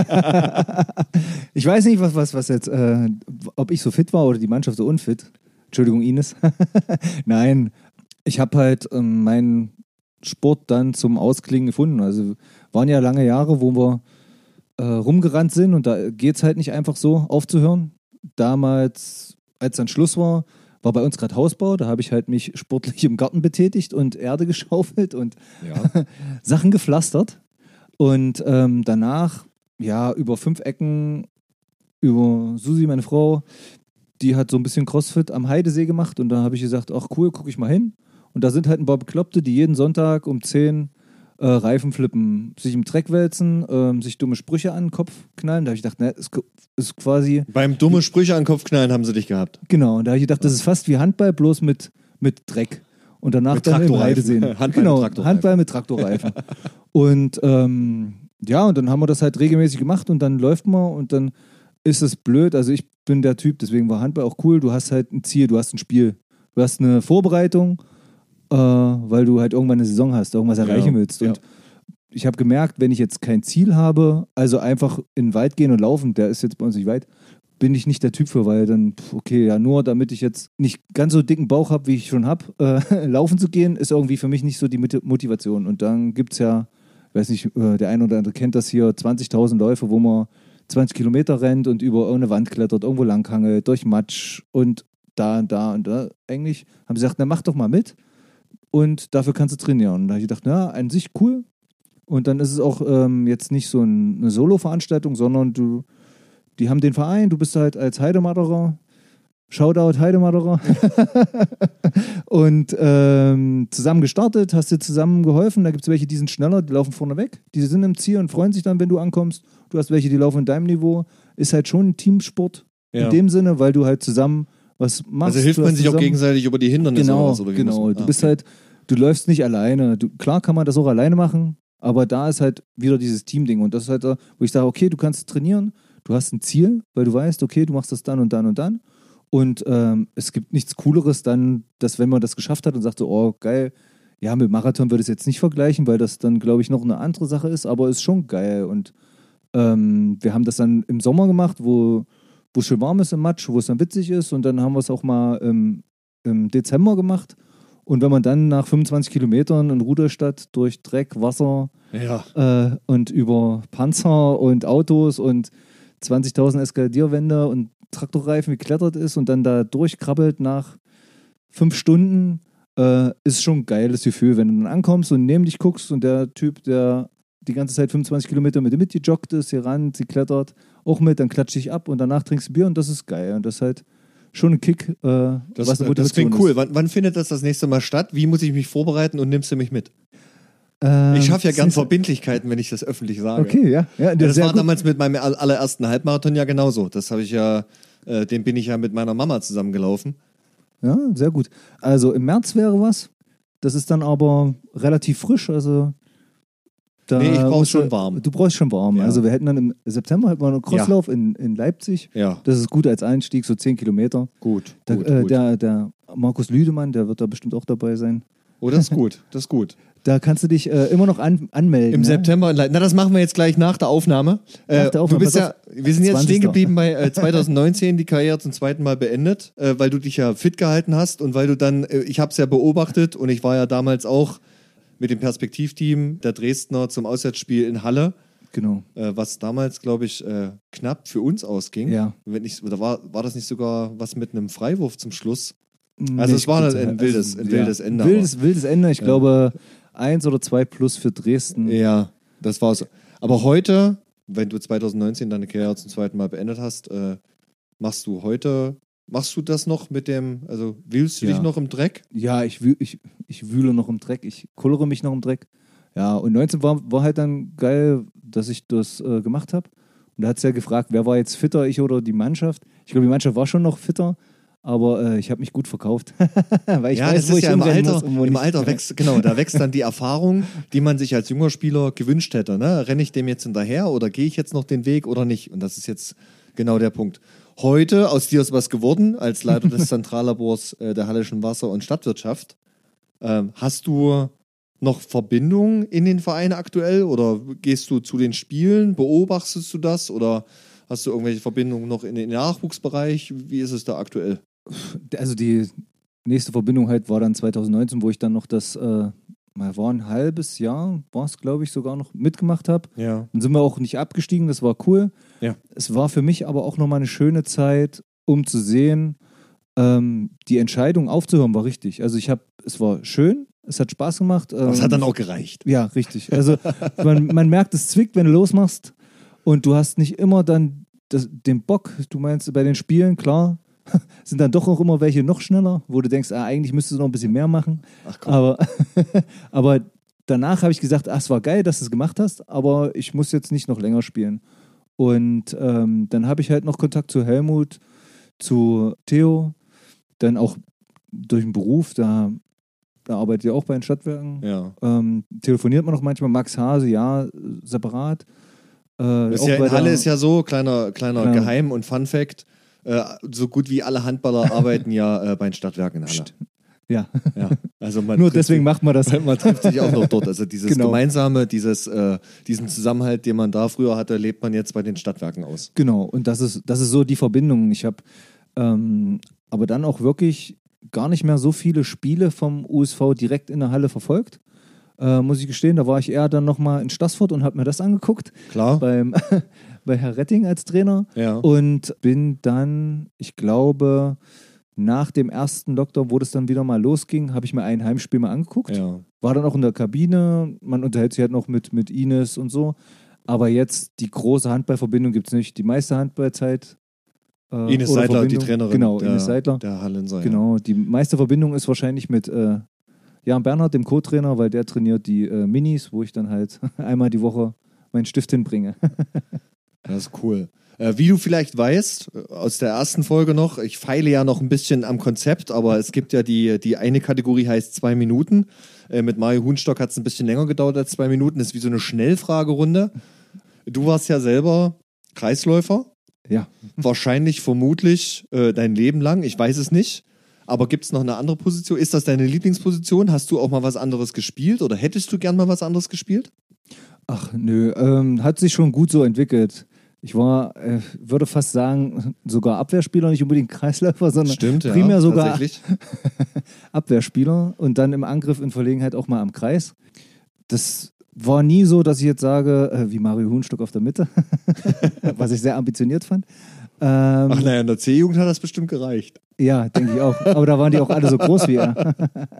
Ich weiß nicht, was, was, was jetzt, äh, ob ich so fit war oder die Mannschaft so unfit. Entschuldigung, Ines. Nein, ich habe halt ähm, meinen Sport dann zum Ausklingen gefunden. Also waren ja lange Jahre, wo wir äh, rumgerannt sind und da geht es halt nicht einfach so aufzuhören. Damals, als dann Schluss war, war bei uns gerade Hausbau, da habe ich halt mich sportlich im Garten betätigt und Erde geschaufelt und Ja. Sachen gepflastert. Und ähm, danach, ja, über fünf Ecken, über Susi, meine Frau, die hat so ein bisschen Crossfit am Heidesee gemacht und da habe ich gesagt, ach cool, gucke ich mal hin. Und da sind halt ein paar Bekloppte, die jeden Sonntag um zehn äh, Reifen flippen, sich im Dreck wälzen, ähm, sich dumme Sprüche an den Kopf knallen. Da habe ich gedacht, ne, ist, ist quasi, Beim dumme Sprüche an den Kopf knallen haben sie dich gehabt. genau, und da habe ich gedacht, das ist fast wie Handball, bloß mit, mit Dreck. Und danach Mit dann im Traktorreifen. Heidesee. Handball mit genau, Traktorreifen. Handball mit Traktorreifen. Und ähm, ja, und dann haben wir das halt regelmäßig gemacht und dann läuft man und dann ist es blöd. Also ich bin der Typ, deswegen war Handball auch cool. Du hast halt ein Ziel, du hast ein Spiel. Du hast eine Vorbereitung, äh, weil du halt irgendwann eine Saison hast, irgendwas erreichen Ja, willst. Und ja. ich habe gemerkt, wenn ich jetzt kein Ziel habe, also einfach in den Wald gehen und laufen, der ist jetzt bei uns nicht weit, bin ich nicht der Typ für, weil dann, pf, okay, ja, nur damit ich jetzt nicht ganz so dicken Bauch habe, wie ich schon habe, äh, laufen zu gehen, ist irgendwie für mich nicht so die Motivation. Und dann gibt es ja, ich weiß nicht, äh, der eine oder andere kennt das hier, zwanzigtausend Läufe, wo man zwanzig Kilometer rennt und über irgendeine Wand klettert, irgendwo langhangelt, durch Matsch und da und da und da. Eigentlich haben sie gesagt, na mach doch mal mit und dafür kannst du trainieren. Und da habe ich gedacht, na, an sich cool. Und dann ist es auch ähm, jetzt nicht so ein, eine Solo-Veranstaltung, sondern du, die haben den Verein, du bist halt als Heidematterer, Shoutout Heidematterer und ähm, zusammen gestartet, hast dir zusammen geholfen. Da gibt es welche, die sind schneller, die laufen vorne weg. Die sind im Ziel und freuen sich dann, wenn du ankommst. Du hast welche, die laufen in deinem Niveau. Ist halt schon ein Teamsport Ja. in dem Sinne, weil du halt zusammen was machst. Also hilft Du man hast sich auch zusammen- gegenseitig über die Hindernisse Genau, oder was? Oder wie genau. muss- Du ah, bist okay. halt, du läufst nicht alleine. Du, klar kann man das auch alleine machen, aber da ist halt wieder dieses Teamding. Und das ist halt, da, wo ich sage, okay, du kannst trainieren, du hast ein Ziel, weil du weißt, okay, du machst das dann und dann und dann. Und ähm, es gibt nichts Cooleres dann, dass wenn man das geschafft hat und sagt so, oh geil, ja, mit Marathon würde ich es jetzt nicht vergleichen, weil das dann, glaube ich, noch eine andere Sache ist, aber ist schon geil. Und ähm, wir haben das dann im Sommer gemacht, wo wo es schön warm ist im Matsch, wo es dann witzig ist. Und dann haben wir es auch mal im, im Dezember gemacht. Und wenn man dann nach fünfundzwanzig Kilometern in Rudolstadt durch Dreck, Wasser Ja. äh, und über Panzer und Autos und zwanzigtausend Eskaladierwände und Traktorreifen geklettert ist und dann da durchkrabbelt nach fünf Stunden, äh, ist schon ein geiles Gefühl, wenn du dann ankommst und neben dich guckst und der Typ, der die ganze Zeit fünfundzwanzig Kilometer mit dir mitgejoggt ist, hier ran, sie klettert auch mit, dann klatscht dich ab und danach trinkst du Bier und das ist geil. Und das ist halt schon ein Kick, äh, Das, was eine äh, das Motivation klingt cool. ist. Wann, wann findet das das nächste Mal statt? Wie muss ich mich vorbereiten und nimmst du mich mit? Ähm, Ich schaffe ja gern das ist- Verbindlichkeiten, wenn ich das öffentlich sage. Okay, ja. ja Ja, das sehr war gut. damals mit meinem all- allerersten Halbmarathon ja genauso. Das habe ich ja, äh, den bin ich ja mit meiner Mama zusammengelaufen. Ja, sehr gut. Also im März wäre was. Das ist dann aber relativ frisch. Also da Nee, ich brauch's musst du- schon warm. Du brauchst schon warm. Ja. Also wir hätten dann im September hätten wir einen Crosslauf in, in Leipzig. Ja, Das ist gut als Einstieg, so zehn Kilometer. gut. Da, gut, äh, gut. Der, der Markus Lüdemann, der wird da bestimmt auch dabei sein. Oh, das ist gut. Das ist gut. Da kannst du dich äh, immer noch an, anmelden. Im ne? September in Leipzig. Na, das machen wir jetzt gleich nach der Aufnahme. Äh, Nach der Aufnahme, du bist pass ja, auf. wir sind jetzt zwanzigster stehen geblieben bei äh, zwanzig neunzehn, die Karriere zum zweiten Mal beendet, äh, weil du dich ja fit gehalten hast und weil du dann, äh, ich habe es ja beobachtet und ich war ja damals auch mit dem Perspektivteam der Dresdner zum Auswärtsspiel in Halle, Genau. äh, was damals, glaube ich, äh, knapp für uns ausging. Ja. Wenn ich, oder war, war das nicht sogar was mit einem Freiwurf zum Schluss? Nee, Also es war ich- ein wildes- ein wildes Ende, Wildes, wildes Ende. Ich glaube, eins oder zwei plus für Dresden. Ja, das war's. Aber heute, wenn du zwanzig neunzehn deine Karriere zum zweiten Mal beendet hast, äh, machst du heute, machst du das noch mit dem, also wühlst du Ja. dich noch im Dreck? Ja, ich, wühl, ich, ich wühle noch im Dreck. Ich kullere mich noch im Dreck. Ja, und neunzehn war, war halt dann geil, dass ich das äh, gemacht habe. Und da hat es ja gefragt, wer war jetzt fitter, ich oder die Mannschaft? Ich glaube, die Mannschaft war schon noch fitter, aber äh, ich habe mich gut verkauft. Weil ich ja, weiß, das wo ist ich ja im hinrennen Alter, muss und wo im nicht. Alter wächst, genau, da wächst dann die Erfahrung, die man sich als junger Spieler gewünscht hätte. Ne? Renne ich dem jetzt hinterher oder gehe ich jetzt noch den Weg oder nicht? Und das ist jetzt genau der Punkt. Heute, aus dir ist was geworden, als Leiter des Zentrallabors äh, der Hallischen Wasser- und Stadtwirtschaft. Ähm, hast du noch Verbindungen in den Verein aktuell oder gehst du zu den Spielen, beobachtest du das oder hast du irgendwelche Verbindungen noch in den Nachwuchsbereich? Wie ist es da aktuell? Also die nächste Verbindung halt war dann zwanzig neunzehn, wo ich dann noch das, äh, mal war ein halbes Jahr, war es glaube ich sogar noch, mitgemacht habe. Ja. Dann sind wir auch nicht abgestiegen, das war cool. Ja. Es war für mich aber auch nochmal eine schöne Zeit, um zu sehen, ähm, die Entscheidung aufzuhören war richtig. Also ich habe, es war schön, es hat Spaß gemacht. Ähm, Das hat dann auch gereicht. Ja, richtig. Also man, man merkt, es zwickt, wenn du losmachst und du hast nicht immer dann das, den Bock, du meinst bei den Spielen, klar, sind dann doch auch immer welche noch schneller, wo du denkst, ah, eigentlich müsstest du noch ein bisschen mehr machen. Ach komm. Aber, aber danach habe ich gesagt, ach, es war geil, dass du es gemacht hast, aber ich muss jetzt nicht noch länger spielen. Und ähm, dann habe ich halt noch Kontakt zu Helmut, zu Theo, dann auch durch den Beruf, da, da arbeitet ihr auch bei den Stadtwerken. Ja. Ähm, telefoniert man noch manchmal, Max Hase, ja, separat. Äh, Das ist auch ja, bei in Halle der- ist ja so, kleiner, kleiner Genau. Geheim- und Fun-Fact, äh, so gut wie alle Handballer arbeiten ja äh, bei den Stadtwerken in Halle. Psst. Ja. Ja, also man Nur trifft deswegen sich, macht man das. Man trifft sich auch noch dort. Also dieses Genau. gemeinsame, dieses, äh, diesen Zusammenhalt, den man da früher hatte, lebt man jetzt bei den Stadtwerken aus. Genau, und das ist, das ist so die Verbindung. Ich habe ähm, aber dann auch wirklich gar nicht mehr so viele Spiele vom U S V direkt in der Halle verfolgt. Äh, muss ich gestehen, da war ich eher dann nochmal in Stassfurt und habe mir das angeguckt. Klar. Beim, bei Herr Retting als Trainer. Ja. Und bin dann, ich glaube, nach dem ersten Lockdown, wo das dann wieder mal losging, habe ich mir ein Heimspiel mal angeguckt. Ja. War dann auch in der Kabine. Man unterhält sich halt noch mit, mit Ines und so. Aber jetzt die große Handballverbindung gibt es nicht. Die meiste Handballzeit. Äh, Ines oder Seidler, die Verbindung- Trainerin Genau, der, Ines Seidler. der Hallenser. Ja. Genau, die meiste Verbindung ist wahrscheinlich mit äh, Jan Bernhard, dem Co-Trainer, weil der trainiert die äh, Minis, wo ich dann halt einmal die Woche meinen Stift hinbringe. Das ist cool. Äh, wie du vielleicht weißt, äh, aus der ersten Folge noch, ich feile ja noch ein bisschen am Konzept, aber es gibt ja die, die eine Kategorie, heißt zwei Minuten. Äh, mit Mario Huhnstock hat es ein bisschen länger gedauert als zwei Minuten. Das ist wie so eine Schnellfragerunde. Du warst ja selber Kreisläufer. Ja. Wahrscheinlich, vermutlich äh, dein Leben lang. Ich weiß es nicht. Aber gibt es noch eine andere Position? Ist das deine Lieblingsposition? Hast du auch mal was anderes gespielt oder hättest du gern mal was anderes gespielt? Ach nö, ähm, hat sich schon gut so entwickelt. Ich war, äh, würde fast sagen, sogar Abwehrspieler, nicht unbedingt Kreisläufer, sondern Stimmt, ja, primär sogar tatsächlich. Abwehrspieler und dann im Angriff in Verlegenheit auch mal am Kreis. Das war nie so, dass ich jetzt sage, äh, wie Mario Huhnstock auf der Mitte, was ich sehr ambitioniert fand. Ähm, Ach naja, in der C-Jugend hat das bestimmt gereicht. Ja, denke ich auch. Aber da waren die auch alle so groß wie er.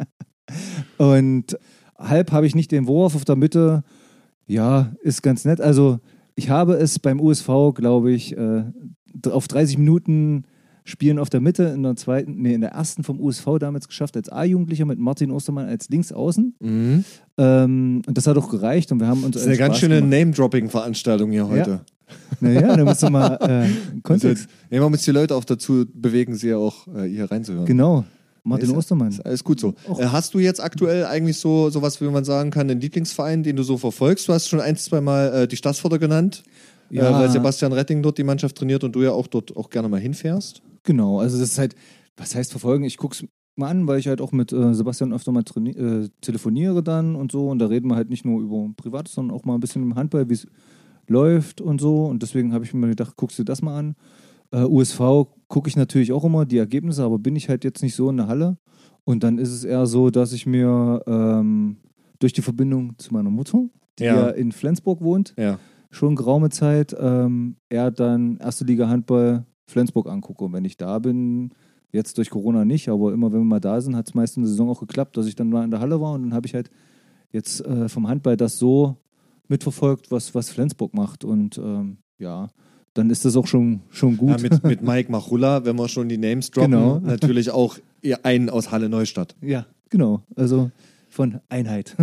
Und halb habe ich nicht den Wurf auf der Mitte. Ja, ist ganz nett. Also ich habe es beim U S V, glaube ich, äh, auf dreißig Minuten Spielen auf der Mitte in der zweiten, nee, in der ersten vom U S V damals geschafft als A-Jugendlicher mit Martin Ostermann als Linksaußen. Mhm. Ähm, und das hat auch gereicht und wir haben uns Das ist eine ganz Spaß schöne gemacht. Name-Dropping-Veranstaltung hier heute. Naja, da musst du mal äh, Also, Kontext. ja, man muss die Leute auch dazu bewegen, sie ja auch äh, hier reinzuhören. Genau, Martin ist, Ostermann. Ist alles gut so. Äh, hast du jetzt aktuell eigentlich so sowas, wie man sagen kann, einen Lieblingsverein, den du so verfolgst? Du hast schon ein, zwei Mal äh, die Stassforder genannt, Ja. äh, weil Sebastian Retting dort die Mannschaft trainiert und du ja auch dort auch gerne mal hinfährst. Genau, also das ist halt, was heißt verfolgen? Ich gucke es mal an, weil ich halt auch mit äh, Sebastian öfter mal traini- äh, telefoniere dann und so und da reden wir halt nicht nur über Privates, sondern auch mal ein bisschen im Handball, wie es läuft und so und deswegen habe ich mir gedacht, guckst du das mal an. Äh, U S V gucke ich natürlich auch immer die Ergebnisse, aber bin ich halt jetzt nicht so in der Halle und dann ist es eher so, dass ich mir ähm, durch die Verbindung zu meiner Mutter, die ja, Ja. in Flensburg wohnt, Ja. schon geraume Zeit, ähm, eher dann erste Liga Handball Flensburg angucke. Und wenn ich da bin, jetzt durch Corona nicht, aber immer wenn wir mal da sind, hat es meist in der Saison auch geklappt, dass ich dann mal in der Halle war und dann habe ich halt jetzt äh, vom Handball das so mitverfolgt, was, was Flensburg macht. Und ähm, ja, dann ist das auch schon, schon gut. Ja, mit, mit Mike Machulla, wenn wir schon die Names droppen, Genau. natürlich auch eher einen aus Halle Neustadt. Ja, genau. Also von Einheit.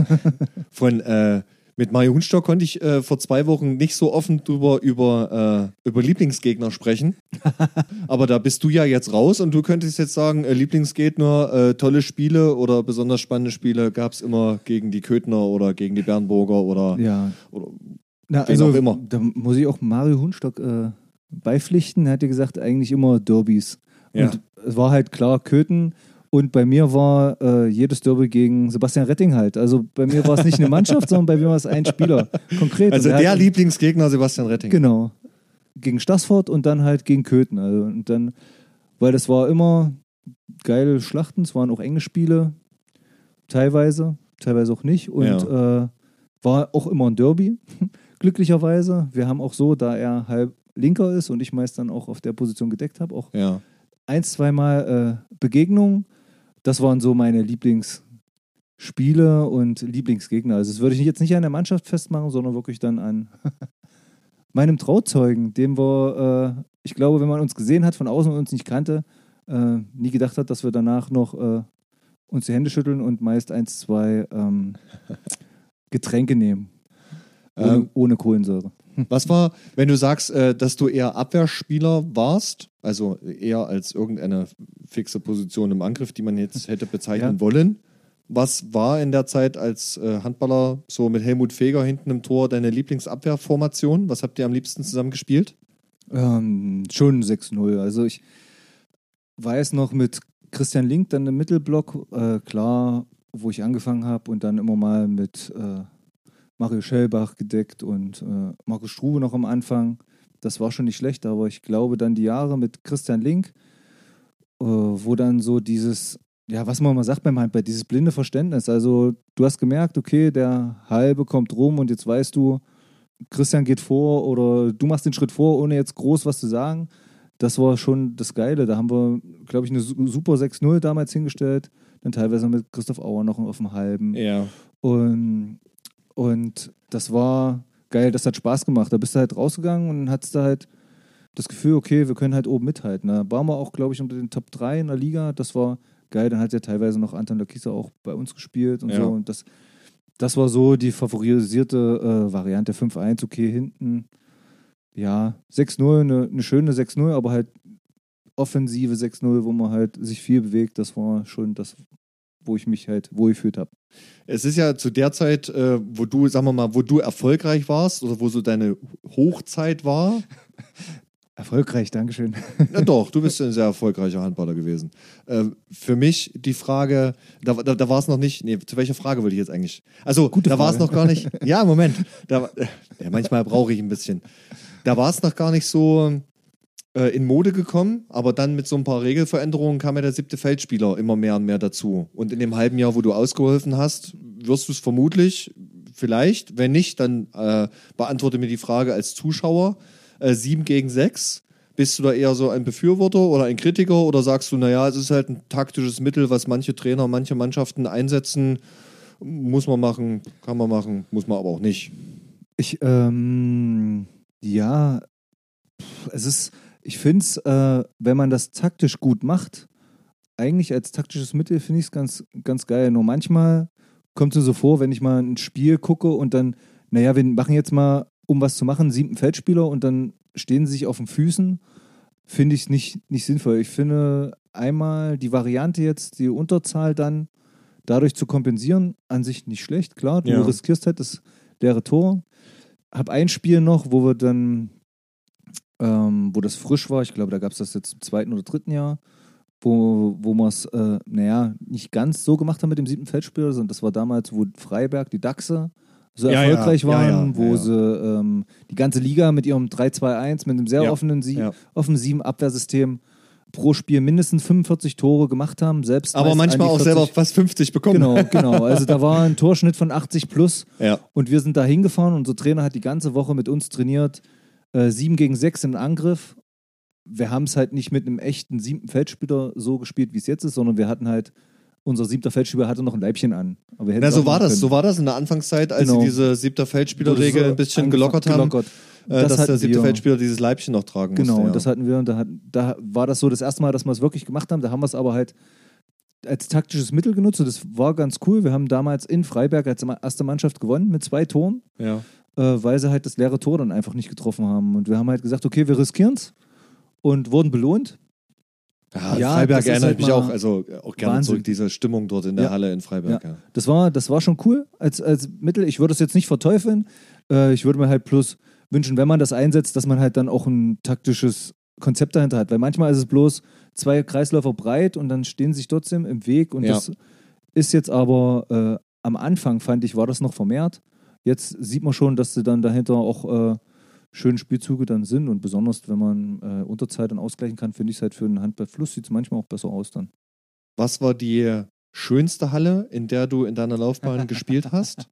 Von äh, mit Mario Huhnstock konnte ich äh, vor zwei Wochen nicht so offen drüber über, äh, über Lieblingsgegner sprechen. Aber da bist du ja jetzt raus und du könntest jetzt sagen, äh, Lieblingsgegner, äh, tolle Spiele oder besonders spannende Spiele gab es immer gegen die Köthner oder gegen die Bernburger oder, Ja. oder Na, wen also auch immer. da muss ich auch Mario Huhnstock äh, beipflichten. Er hat ja gesagt, eigentlich immer Derbys. Ja. Und es war halt klar Köthen. Und bei mir war äh, jedes Derby gegen Sebastian Retting halt. Also bei mir war es nicht eine Mannschaft, sondern bei mir war es ein Spieler. Konkret. Also Und er der hat, Lieblingsgegner Sebastian Retting. Genau. Gegen Stassfurt und dann halt gegen Köthen. Also, und dann, weil das war immer geile Schlachten, es waren auch enge Spiele. Teilweise, teilweise auch nicht. Und äh, war auch immer ein Derby, glücklicherweise. Wir haben auch so, da er halb Linker ist und ich meist dann auch auf der Position gedeckt habe, auch Ja. ein, zweimal äh, Begegnungen. Das waren so meine Lieblingsspiele und Lieblingsgegner. Also das würde ich jetzt nicht an der Mannschaft festmachen, sondern wirklich dann an meinem Trauzeugen, dem wir, äh, ich glaube, wenn man uns gesehen hat von außen und uns nicht kannte, äh, nie gedacht hat, dass wir danach noch äh, uns die Hände schütteln und meist eins, zwei ähm, Getränke nehmen. Ohne, Ähm, ohne Kohlensäure. Was war, wenn du sagst, äh, dass du eher Abwehrspieler warst, also eher als irgendeine fixe Position im Angriff, die man jetzt hätte bezeichnen Ja. wollen, was war in der Zeit als äh, Handballer so mit Helmut Feger hinten im Tor deine Lieblingsabwehrformation? Was habt ihr am liebsten zusammen gespielt? Ähm, schon sechs null. Also ich weiß noch mit Christian Link dann im Mittelblock, äh, klar, wo ich angefangen habe und dann immer mal mit äh, Mario Schellbach gedeckt und äh, Markus Strube noch am Anfang. Das war schon nicht schlecht, aber ich glaube dann die Jahre mit Christian Link, äh, wo dann so dieses, ja, was man mal sagt beim Handball, dieses blinde Verständnis. Also du hast gemerkt, okay, der Halbe kommt rum und jetzt weißt du, Christian geht vor oder du machst den Schritt vor, ohne jetzt groß was zu sagen. Das war schon das Geile. Da haben wir, glaube ich, eine super sechs null damals hingestellt. Dann teilweise mit Christoph Auer noch auf dem Halben. Ja. Und, und das war geil, das hat Spaß gemacht. Da bist du halt rausgegangen und hattest da halt das Gefühl, okay, wir können halt oben mithalten. Da waren wir auch, glaube ich, unter den Top drei in der Liga. Das war geil. Dann hat ja teilweise noch Anton Lakisa auch bei uns gespielt und ja. so. Und das, das war so die favorisierte äh, Variante. fünf eins, okay, hinten. Ja, sechs null, eine, eine schöne sechs null, aber halt offensive sechs null, wo man halt sich viel bewegt. Das war schon das, wo ich mich halt wohlgefühlt habe. Es ist ja zu der Zeit, äh, wo du, sagen wir mal, wo du erfolgreich warst oder wo so deine Hochzeit war. Erfolgreich, Dankeschön. Ja, doch, du bist ein sehr erfolgreicher Handballer gewesen. Äh, für mich die Frage, da, da, da war es noch nicht, nee, zu welcher Frage wollte ich jetzt eigentlich? Also, Gute da war es Frage. noch gar nicht, ja, Moment, da, ja, manchmal brauche ich ein bisschen. Da war es noch gar nicht so äh, in Mode gekommen, aber dann mit so ein paar Regelveränderungen kam ja der siebte Feldspieler immer mehr und mehr dazu. Und in dem halben Jahr, wo du ausgeholfen hast, wirst du es vermutlich, vielleicht, wenn nicht, dann äh, beantworte mir die Frage als Zuschauer. Äh, sieben gegen sechs. Bist du da eher so ein Befürworter oder ein Kritiker oder sagst du, naja, es ist halt ein taktisches Mittel, was manche Trainer, manche Mannschaften einsetzen, muss man machen, kann man machen, muss man aber auch nicht. Ich, ähm, ja, pff, es ist, ich finde es, äh, wenn man das taktisch gut macht, eigentlich als taktisches Mittel finde ich es ganz, ganz geil. Nur manchmal kommt es mir so vor, wenn ich mal ein Spiel gucke und dann, naja, wir machen jetzt mal, um was zu machen, siebten Feldspieler und dann stehen sie sich auf den Füßen, finde ich es nicht, nicht sinnvoll. Ich finde einmal die Variante jetzt, die Unterzahl dann dadurch zu kompensieren, an sich nicht schlecht. Klar, du Ja. riskierst halt das leere Tor. Hab ein Spiel noch, wo wir dann, ähm, wo das frisch war, ich glaube, da gab es das jetzt im zweiten oder dritten Jahr, wo, wo wir es, äh, naja, nicht ganz so gemacht haben mit dem siebten Feldspieler, sondern das war damals, wo Freiberg, die Dachse, so Ja, erfolgreich ja, waren, ja, ja, wo ja, ja. sie ähm, die ganze Liga mit ihrem drei zwei eins, mit einem sehr Ja, offenen, Sie- ja. offensiven Abwehrsystem pro Spiel mindestens fünfundvierzig Tore gemacht haben, selbst Aber meist manchmal an die auch vierzig. selber fast fünfzig bekommen. Genau, genau. Also da war ein Torschnitt von achtzig plus Ja. und wir sind da hingefahren. Unser Trainer hat die ganze Woche mit uns trainiert, äh, sieben gegen sechs im Angriff. Wir haben es halt nicht mit einem echten siebten Feldspieler so gespielt, wie es jetzt ist, sondern wir hatten halt, unser siebter Feldspieler hatte noch ein Leibchen an. Aber wir hätten Na, es so auch war machen das. können. So war das in der Anfangszeit, als Genau. sie diese siebter Feldspielerregel Wurde so ein bisschen angefangen- gelockert haben, gelockert. äh, Das dass der hatten siebte wir. Feldspieler dieses Leibchen noch tragen Genau, musste. und das hatten wir und da, hat, da war das so das erste Mal, dass wir es wirklich gemacht haben. Da haben wir es aber halt als taktisches Mittel genutzt und das war ganz cool. Wir haben damals in Freiberg als erste Mannschaft gewonnen mit zwei Toren, ja. äh, weil sie halt das leere Tor dann einfach nicht getroffen haben. Und wir haben halt gesagt, okay, wir riskieren es und wurden belohnt. Ja, Ja, Freiberg das ist erinnert halt mich mal auch, also auch gerne Wahnsinn. zurück, diese Stimmung dort in der Ja. Halle in Freiberg. Ja. Das war, das war schon cool als, als Mittel. Ich würde es jetzt nicht verteufeln. Äh, ich würde mir halt bloß wünschen, wenn man das einsetzt, dass man halt dann auch ein taktisches Konzept dahinter hat. Weil manchmal ist es bloß zwei Kreisläufer breit und dann stehen sie sich trotzdem im Weg. Und Ja. das ist jetzt aber äh, am Anfang, fand ich, war das noch vermehrt. Jetzt sieht man schon, dass sie dann dahinter auch äh, schöne Spielzüge dann sind. Und besonders, wenn man äh, Unterzeit dann ausgleichen kann, finde ich es halt für einen Handballfluss sieht es manchmal auch besser aus dann. Was war die schönste Halle, in der du in deiner Laufbahn gespielt hast?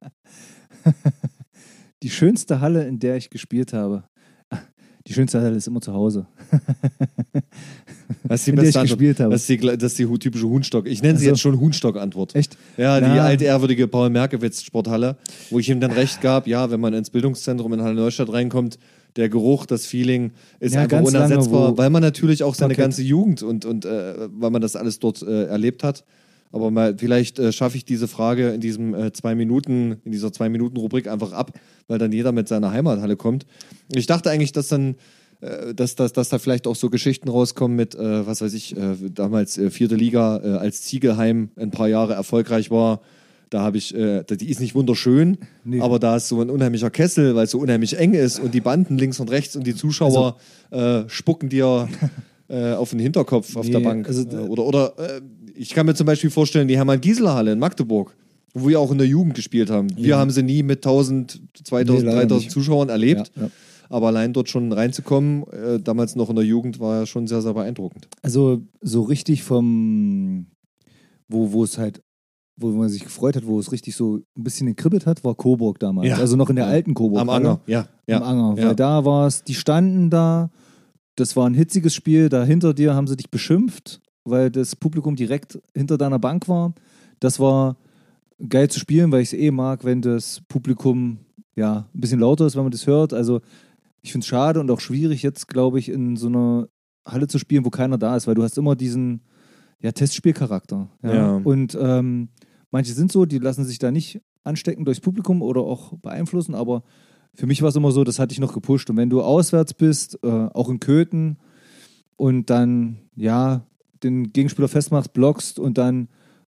Die schönste Halle, in der ich gespielt habe. Die schönste Halle ist immer zu Hause. Das ist die In der beste ich Antwort. gespielt habe. Das ist die, das ist die hu- typische Huhnstock. Ich nenne sie Also- jetzt schon Huhnstock-Antwort. Echt? Ja, die Na. altehrwürdige Paul-Merkewitz-Sporthalle, wo ich ihm dann recht gab, ja, wenn man ins Bildungszentrum in Halle Neustadt reinkommt, der Geruch, das Feeling ist Ja, einfach ganz lange, unersetzbar, wo- weil man natürlich auch seine Parkett. ganze Jugend und, und äh, weil man das alles dort äh, erlebt hat. Aber mal, vielleicht äh, schaffe ich diese Frage in diesem äh, zwei Minuten, in dieser zwei Minuten Rubrik einfach ab, weil dann jeder mit seiner Heimathalle kommt. Ich dachte eigentlich, dass dann äh, dass, dass, dass da vielleicht auch so Geschichten rauskommen mit, äh, was weiß ich, äh, damals äh, vierte Liga, äh, als Ziegelheim ein paar Jahre erfolgreich war. Da habe ich, äh, die ist nicht wunderschön, Nee. aber da ist so ein unheimlicher Kessel, weil es so unheimlich eng ist und die Banden links und rechts und die Zuschauer äh, spucken dir äh, auf den Hinterkopf auf Nee, der Bank. also, äh, oder oder äh, ich kann mir zum Beispiel vorstellen, die Hermann-Gieseler-Halle in Magdeburg, wo wir auch in der Jugend gespielt haben. Wir Ja. haben sie nie mit tausend, zweitausend, Nee, leider dreitausend nicht. Zuschauern erlebt. Ja, ja. Aber allein dort schon reinzukommen, äh, damals noch in der Jugend, war ja schon sehr, sehr beeindruckend. Also so richtig vom, wo, wo es halt, wo man sich gefreut hat, wo es richtig so ein bisschen gekribbelt hat, war Coburg damals. Ja. Also noch in der Ja. alten Coburg. Am Anger, ja. ja. Am Anger. Ja. Weil da war es, die standen da, das war ein hitziges Spiel, da hinter dir haben sie dich beschimpft, weil das Publikum direkt hinter deiner Bank war. Das war geil zu spielen, weil ich es eh mag, wenn das Publikum ja ein bisschen lauter ist, wenn man das hört. Also ich finde es schade und auch schwierig jetzt, glaube ich, in so einer Halle zu spielen, wo keiner da ist, weil du hast immer diesen ja, Testspielcharakter. Ja? Ja. Und ähm, manche sind so, die lassen sich da nicht anstecken durchs Publikum oder auch beeinflussen, aber für mich war es immer so, das hat dich noch gepusht. Und wenn du auswärts bist, äh, auch in Köthen und dann ja den Gegenspieler festmachst, blockst und dann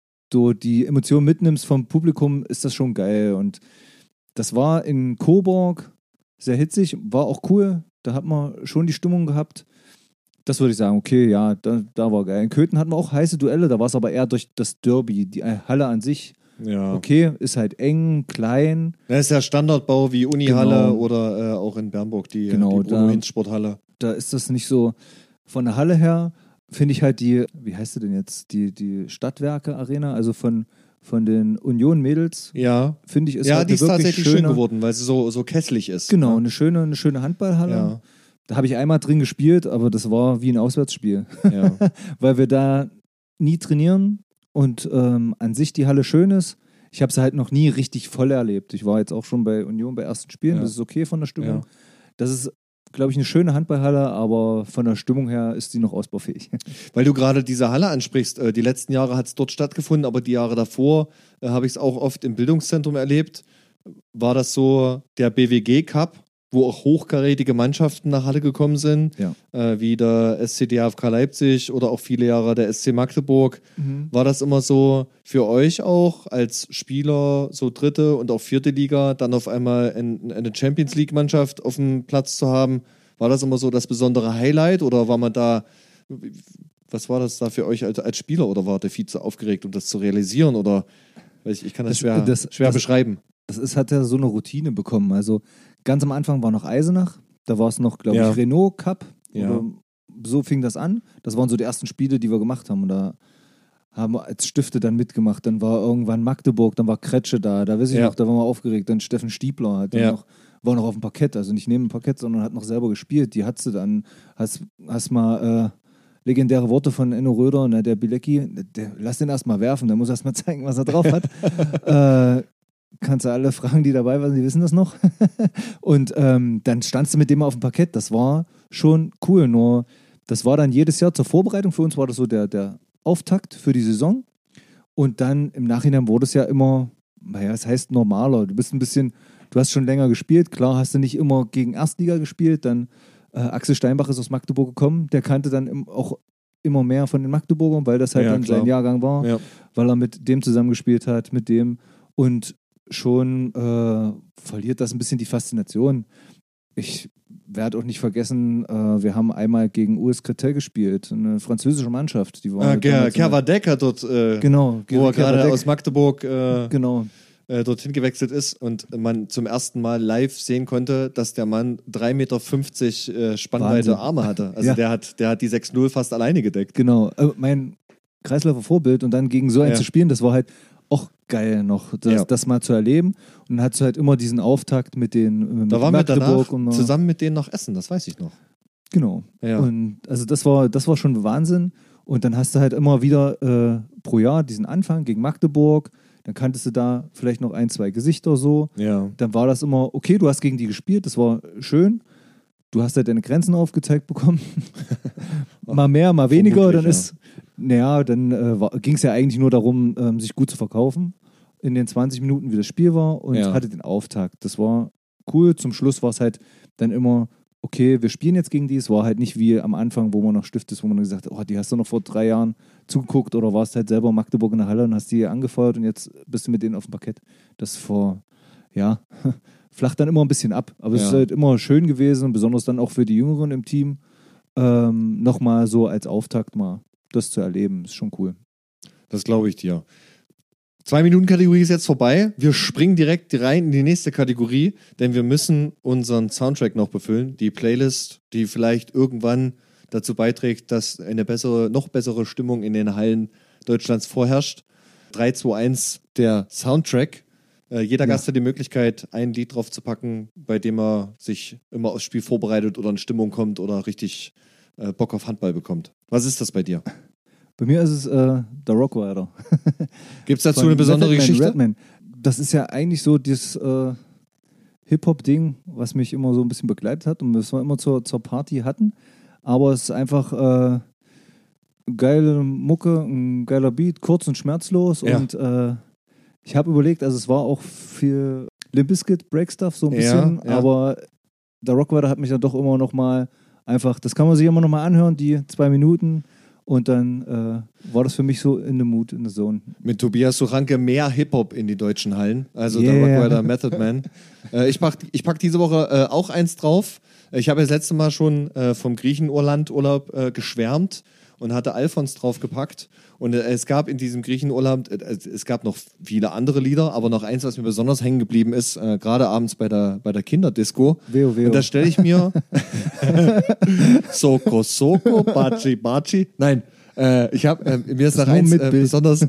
du die Emotionen mitnimmst vom Publikum, ist das schon geil. Und das war in Coburg sehr hitzig, war auch cool. Da hat man schon die Stimmung gehabt. Das würde ich sagen, okay, ja, da, da war geil. In Köthen hatten wir auch heiße Duelle, da war es aber eher durch das Derby. Die Halle an sich, Ja. okay, ist halt eng, klein. Das ist ja Standardbau wie Unihalle Genau. oder äh, auch in Bernburg, die, Genau, die Bruno da- Hinz Sporthalle. Da ist das nicht so. Von der Halle her finde ich halt die, wie heißt sie denn jetzt, die, die Stadtwerke-Arena, also von, von den Union-Mädels, Ja, finde ich, ist ja halt die ist eine wirklich tatsächlich schön schöne, geworden, weil sie so, so kesselig ist. Genau, Ja. eine schöne, eine schöne Handballhalle. Ja. Da habe ich einmal drin gespielt, aber das war wie ein Auswärtsspiel, Ja. weil wir da nie trainieren und ähm, an sich die Halle schön ist. Ich habe sie halt noch nie richtig voll erlebt. Ich war jetzt auch schon bei Union bei ersten Spielen, Ja. das ist okay von der Stimmung. Ja. Das ist, glaube ich, eine schöne Handballhalle, aber von der Stimmung her ist sie noch ausbaufähig. Weil du gerade diese Halle ansprichst, äh, die letzten Jahre hat es dort stattgefunden, aber die Jahre davor äh, habe ich es auch oft im Bildungszentrum erlebt. War das so der B W G Cup, wo auch hochkarätige Mannschaften nach Halle gekommen sind, Ja. äh, wie der S C D H F K Leipzig oder auch viele Jahre der S C Magdeburg. Mhm. War das immer so für euch auch als Spieler, so dritte und auch vierte Liga, dann auf einmal ein, eine Champions League Mannschaft auf dem Platz zu haben? War das immer so das besondere Highlight oder war man da, was war das da für euch als, als Spieler oder war der Vize aufgeregt, um das zu realisieren oder weiß ich, ich kann das, Das- schwer, das- schwer das- beschreiben. Das ist, hat ja so eine Routine bekommen. Also ganz am Anfang war noch Eisenach, da war es noch, glaube Ja. ich, Renault Cup. Ja. Oder so fing das an. Das waren so die ersten Spiele, die wir gemacht haben. Und da haben wir als Stifte dann mitgemacht. Dann war irgendwann Magdeburg, dann war Kretsche da, da weiß ich Ja. noch, da waren wir aufgeregt. Dann Steffen Stiebler hat dann Ja. noch, war noch auf dem Parkett, also nicht neben dem Parkett, sondern hat noch selber gespielt. Die hat sie dann, hast, hast mal äh, legendäre Worte von Enno Röder, ne, der Bilecki, der, lass den erst mal werfen, der muss erst mal zeigen, was er drauf hat. äh, kannst du alle fragen, die dabei waren, die wissen das noch. Und ähm, dann standst du mit dem auf dem Parkett, das war schon cool, nur das war dann jedes Jahr zur Vorbereitung, für uns war das so der, der Auftakt für die Saison und dann im Nachhinein wurde es ja immer, naja, es heißt normaler, du bist ein bisschen, du hast schon länger gespielt, klar hast du nicht immer gegen Erstliga gespielt, dann äh, Axel Steinbach ist aus Magdeburg gekommen, der kannte dann im, auch immer mehr von den Magdeburgern, weil das halt Ja, dann klar. sein Jahrgang war, Ja. weil er mit dem zusammengespielt hat, mit dem und schon äh, verliert das ein bisschen die Faszination. Ich werde auch nicht vergessen, äh, wir haben einmal gegen U S Créteil gespielt, eine französische Mannschaft. Die war Ah, damals Ger in der- Kervadek hat dort, äh, Genau, wo er Gerrit gerade Kervadek. aus Magdeburg äh, Genau, äh, dorthin gewechselt ist und man zum ersten Mal live sehen konnte, dass der Mann drei Meter fünfzig äh, Spannweite Wahnsinn. Arme hatte. Also Ja. der hat, der hat die sechs null fast alleine gedeckt. genau. Äh, mein Kreisläufer Vorbild und dann gegen so einen Ja. zu spielen, das war halt auch geil noch, das, Ja. das mal zu erleben. Und dann hast du halt immer diesen Auftakt mit den äh, mit Da waren wir Magdeburg danach und äh, zusammen mit denen noch essen, das weiß ich noch. Genau. Ja. Und also das war, das war schon Wahnsinn. Und dann hast du halt immer wieder äh, pro Jahr diesen Anfang gegen Magdeburg. Dann kanntest du da vielleicht noch ein, zwei Gesichter so. Ja. Dann war das immer, okay, du hast gegen die gespielt, das war schön. Du hast halt deine Grenzen aufgezeigt bekommen. Mal mehr, mal weniger. Vermutlich, Dann ist, naja, dann äh, ging es ja eigentlich nur darum, ähm, sich gut zu verkaufen. In den zwanzig Minuten, wie das Spiel war. Und Ja. hatte den Auftakt. Das war cool. Zum Schluss war es halt dann immer, okay, wir spielen jetzt gegen die. Es war halt nicht wie am Anfang, wo man noch Stift ist, wo man dann gesagt hat, oh, die hast du noch vor drei Jahren zugeguckt oder warst halt selber in Magdeburg in der Halle und hast die angefeuert und jetzt bist du mit denen auf dem Parkett. Das vor, ja, flacht dann immer ein bisschen ab. Aber es Ja. ist halt immer schön gewesen, besonders dann auch für die Jüngeren im Team. ähm, nochmal so als Auftakt mal das zu erleben, ist schon cool. Das glaube ich dir. Zwei-Minuten-Kategorie ist jetzt vorbei. Wir springen direkt rein in die nächste Kategorie, denn wir müssen unseren Soundtrack noch befüllen. Die Playlist, die vielleicht irgendwann dazu beiträgt, dass eine bessere, noch bessere Stimmung in den Hallen Deutschlands vorherrscht. drei, zwei, eins, der Soundtrack. Äh, jeder Ja. Gast hat die Möglichkeit, ein Lied drauf zu packen, bei dem er sich immer aufs Spiel vorbereitet oder in Stimmung kommt oder richtig äh, Bock auf Handball bekommt. Was ist das bei dir? Bei mir ist es äh, The Rock Rider. Gibt es dazu Von eine besondere Method Man, Geschichte? Redman. Das ist ja eigentlich so dieses äh, Hip-Hop-Ding, was mich immer so ein bisschen begleitet hat und was wir immer zur, zur Party hatten. Aber es ist einfach äh, geile Mucke, ein geiler Beat, kurz und schmerzlos. Ja. Und äh, ich habe überlegt, also es war auch für Limp Bizkit Break Stuff so ein bisschen, Ja, ja. aber der Rock Rider hat mich dann doch immer noch mal einfach, das kann man sich immer noch mal anhören, die zwei Minuten. Und dann äh, war das für mich so in the mood, in the zone. Mit Tobias Suchanke mehr Hip-Hop in die deutschen Hallen. Also Yeah. der Rock Rider Method Man. äh, ich pack, ich pack diese Woche äh, auch eins drauf. Ich habe ja das letzte Mal schon äh, vom Griechenurlaub äh, geschwärmt und hatte Alphons draufgepackt. Und äh, es gab in diesem Griechenurlaub, äh, es gab noch viele andere Lieder, aber noch eins, was mir besonders hängen geblieben ist, äh, gerade abends bei der, bei der Kinderdisco. Weo, weo. Und da stelle ich mir Soko, Soko, Baci, Baci. Nein, äh, ich habe äh, mir ist nach nur eins mit äh, Bild. besonders,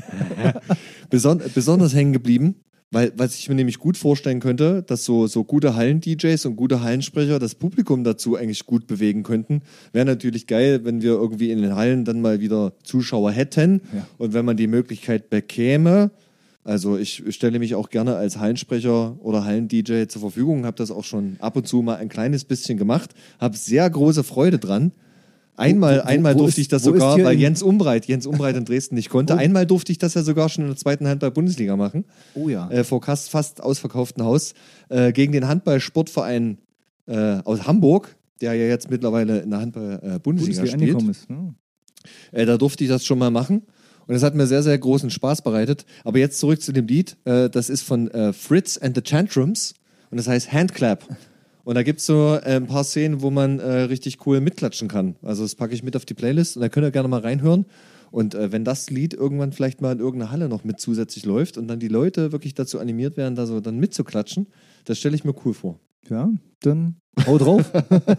beson besonders hängen geblieben. Weil, was ich mir nämlich gut vorstellen könnte, dass so, so gute Hallen-D Js und gute Hallensprecher das Publikum dazu eigentlich gut bewegen könnten. Wäre natürlich geil, wenn wir irgendwie in den Hallen dann mal wieder Zuschauer hätten. Ja. Und wenn man die Möglichkeit bekäme, also ich stelle mich auch gerne als Hallensprecher oder Hallen-D J zur Verfügung, habe das auch schon ab und zu mal ein kleines bisschen gemacht, habe sehr große Freude dran. Einmal, Wo- wo- einmal wo durfte ist- ich das wo ist sogar, hier weil in- Jens Umbreit, Jens Umbreit in Dresden nicht konnte. Wo- Einmal durfte ich das ja sogar schon in der zweiten Handball-Bundesliga machen. Oh ja. Äh, vor fast, fast ausverkauftem Haus, äh, gegen den Handball-Sportverein äh, aus Hamburg, der ja jetzt mittlerweile in der Handball-Bundesliga Bundesliga spielt. angekommen ist. Ne? Äh, da durfte ich das schon mal machen. Und es hat mir sehr, sehr großen Spaß bereitet. Aber jetzt zurück zu dem Lied. Äh, das ist von äh, Fritz and the Tantrums. Und das heißt Handclap. Und da gibt es so äh, ein paar Szenen, wo man äh, richtig cool mitklatschen kann. Also das packe ich mit auf die Playlist. Und da könnt ihr gerne mal reinhören. Und äh, wenn das Lied irgendwann vielleicht mal in irgendeiner Halle noch mit zusätzlich läuft und dann die Leute wirklich dazu animiert werden, da so dann mitzuklatschen, das stelle ich mir cool vor. Ja, dann hau drauf.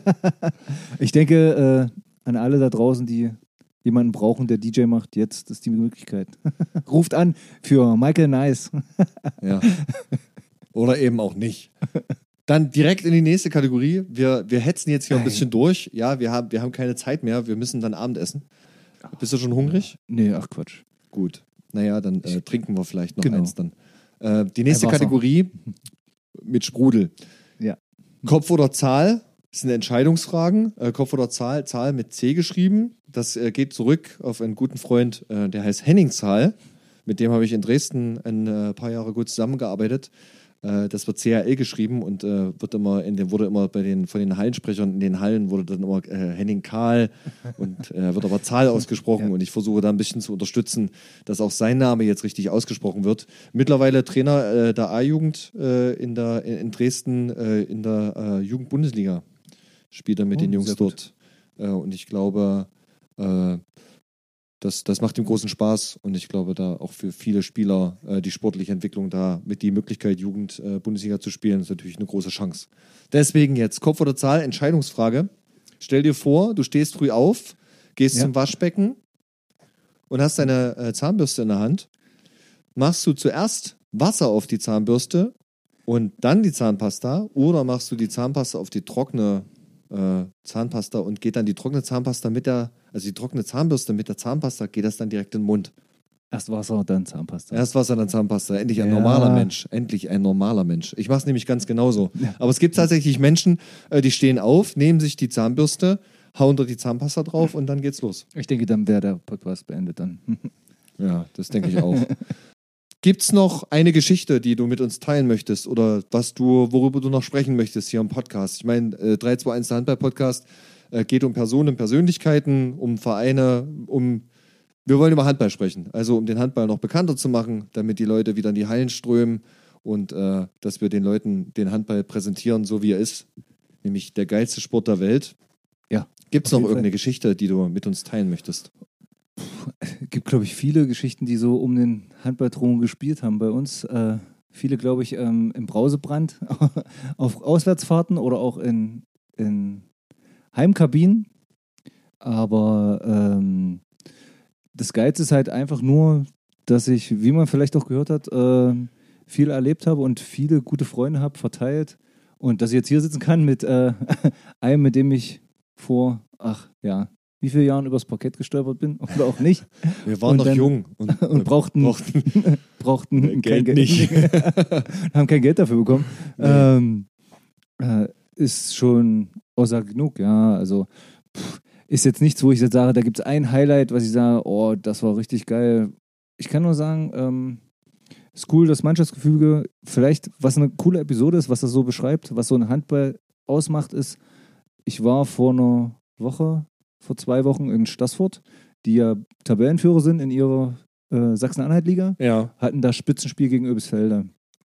Ich denke, äh, an alle da draußen, die jemanden brauchen, der D J macht, jetzt ist die Möglichkeit. Ruft an für Michael Nice. Ja. Oder eben auch nicht. Dann direkt in die nächste Kategorie. Wir, wir hetzen jetzt hier ein bisschen durch. Ja, wir haben, wir haben keine Zeit mehr. Wir müssen dann Abendessen. Bist du schon hungrig? Nee, ach Quatsch. Gut. Naja, dann äh, trinken wir vielleicht noch Genau. eins dann. Äh, die nächste Ein Wasser. Kategorie mit Sprudel. Ja. Kopf oder Zahl? Das sind Entscheidungsfragen. Äh, Kopf oder Zahl? Zahl mit C geschrieben. Das äh, geht zurück auf einen guten Freund, äh, der heißt Henning Zahl. Mit dem habe ich in Dresden ein äh, paar Jahre gut zusammengearbeitet. Äh, das wird C H L geschrieben und äh, wird immer in den, wurde immer bei den, von den Hallensprechern in den Hallen wurde dann immer äh, Henning Karl und äh, wird aber Zahl ausgesprochen Ja. und ich versuche da ein bisschen zu unterstützen, dass auch sein Name jetzt richtig ausgesprochen wird. Mittlerweile Trainer äh, der A-Jugend äh, in, der, in, in Dresden äh, in der äh, Jugendbundesliga. Spielt er mit Oh, den Jungs sehr gut. dort. Äh, und ich glaube, äh, das, das macht ihm großen Spaß und ich glaube, da auch für viele Spieler äh, die sportliche Entwicklung da mit die Möglichkeit, Jugend-Bundesliga zu spielen, ist natürlich eine große Chance. Deswegen jetzt Kopf oder Zahl, Entscheidungsfrage. Stell dir vor, du stehst früh auf, gehst Ja. zum Waschbecken und hast deine äh, Zahnbürste in der Hand. Machst du zuerst Wasser auf die Zahnbürste und dann die Zahnpasta oder machst du die Zahnpasta auf die trockene äh, Zahnpasta und geht dann die trockene Zahnpasta mit der, also die trockene Zahnbürste mit der Zahnpasta, geht das dann direkt in den Mund. Erst Wasser, dann Zahnpasta. Erst Wasser, dann Zahnpasta. Endlich ein Ja. normaler Mensch. Endlich ein normaler Mensch. Ich mache es nämlich ganz genauso. Aber es gibt tatsächlich Menschen, äh, die stehen auf, nehmen sich die Zahnbürste, hauen dort die Zahnpasta drauf und dann geht's los. Ich denke, dann wäre der Podcast beendet dann. Ja, das denke ich auch. Gibt's noch eine Geschichte, die du mit uns teilen möchtest oder was du, worüber du noch sprechen möchtest hier im Podcast? Ich meine, äh, drei zwei eins der Handball-Podcast äh, geht um Personen, Persönlichkeiten, um Vereine, um wir wollen über Handball sprechen, also um den Handball noch bekannter zu machen, damit die Leute wieder in die Hallen strömen und äh, dass wir den Leuten den Handball präsentieren, so wie er ist, nämlich der geilste Sport der Welt. Ja. Gibt es noch irgendeine Geschichte, die du mit uns teilen möchtest? Es gibt, glaube ich, viele Geschichten, die so um den Handball drum gespielt haben bei uns. Äh, viele, glaube ich, ähm, im Brausebrand auf Auswärtsfahrten oder auch in, in Heimkabinen. Aber ähm, das Geilste ist halt einfach nur, dass ich, wie man vielleicht auch gehört hat, äh, viel erlebt habe und viele gute Freunde habe verteilt. Und dass ich jetzt hier sitzen kann mit äh, einem, mit dem ich vor, ach ja, wie viele Jahren übers Parkett gestolpert bin oder auch nicht. Wir waren und noch dann, jung. Und, und brauchten, brauchten, brauchten Geld kein nicht. Geld. Haben kein Geld dafür bekommen. Nee. Ähm, äh, ist schon außer genug, ja. Also pff, ist jetzt nichts, wo ich jetzt sage, da gibt es ein Highlight, was ich sage, oh, das war richtig geil. Ich kann nur sagen, ähm, ist cool, das Mannschaftsgefüge, vielleicht, was eine coole Episode ist, was das so beschreibt, was so ein Handball ausmacht, ist, ich war vor einer Woche, vor zwei Wochen in Stassfurt, die ja Tabellenführer sind in ihrer äh, Sachsen-Anhalt-Liga, ja. hatten das Spitzenspiel gegen Oebisfelde.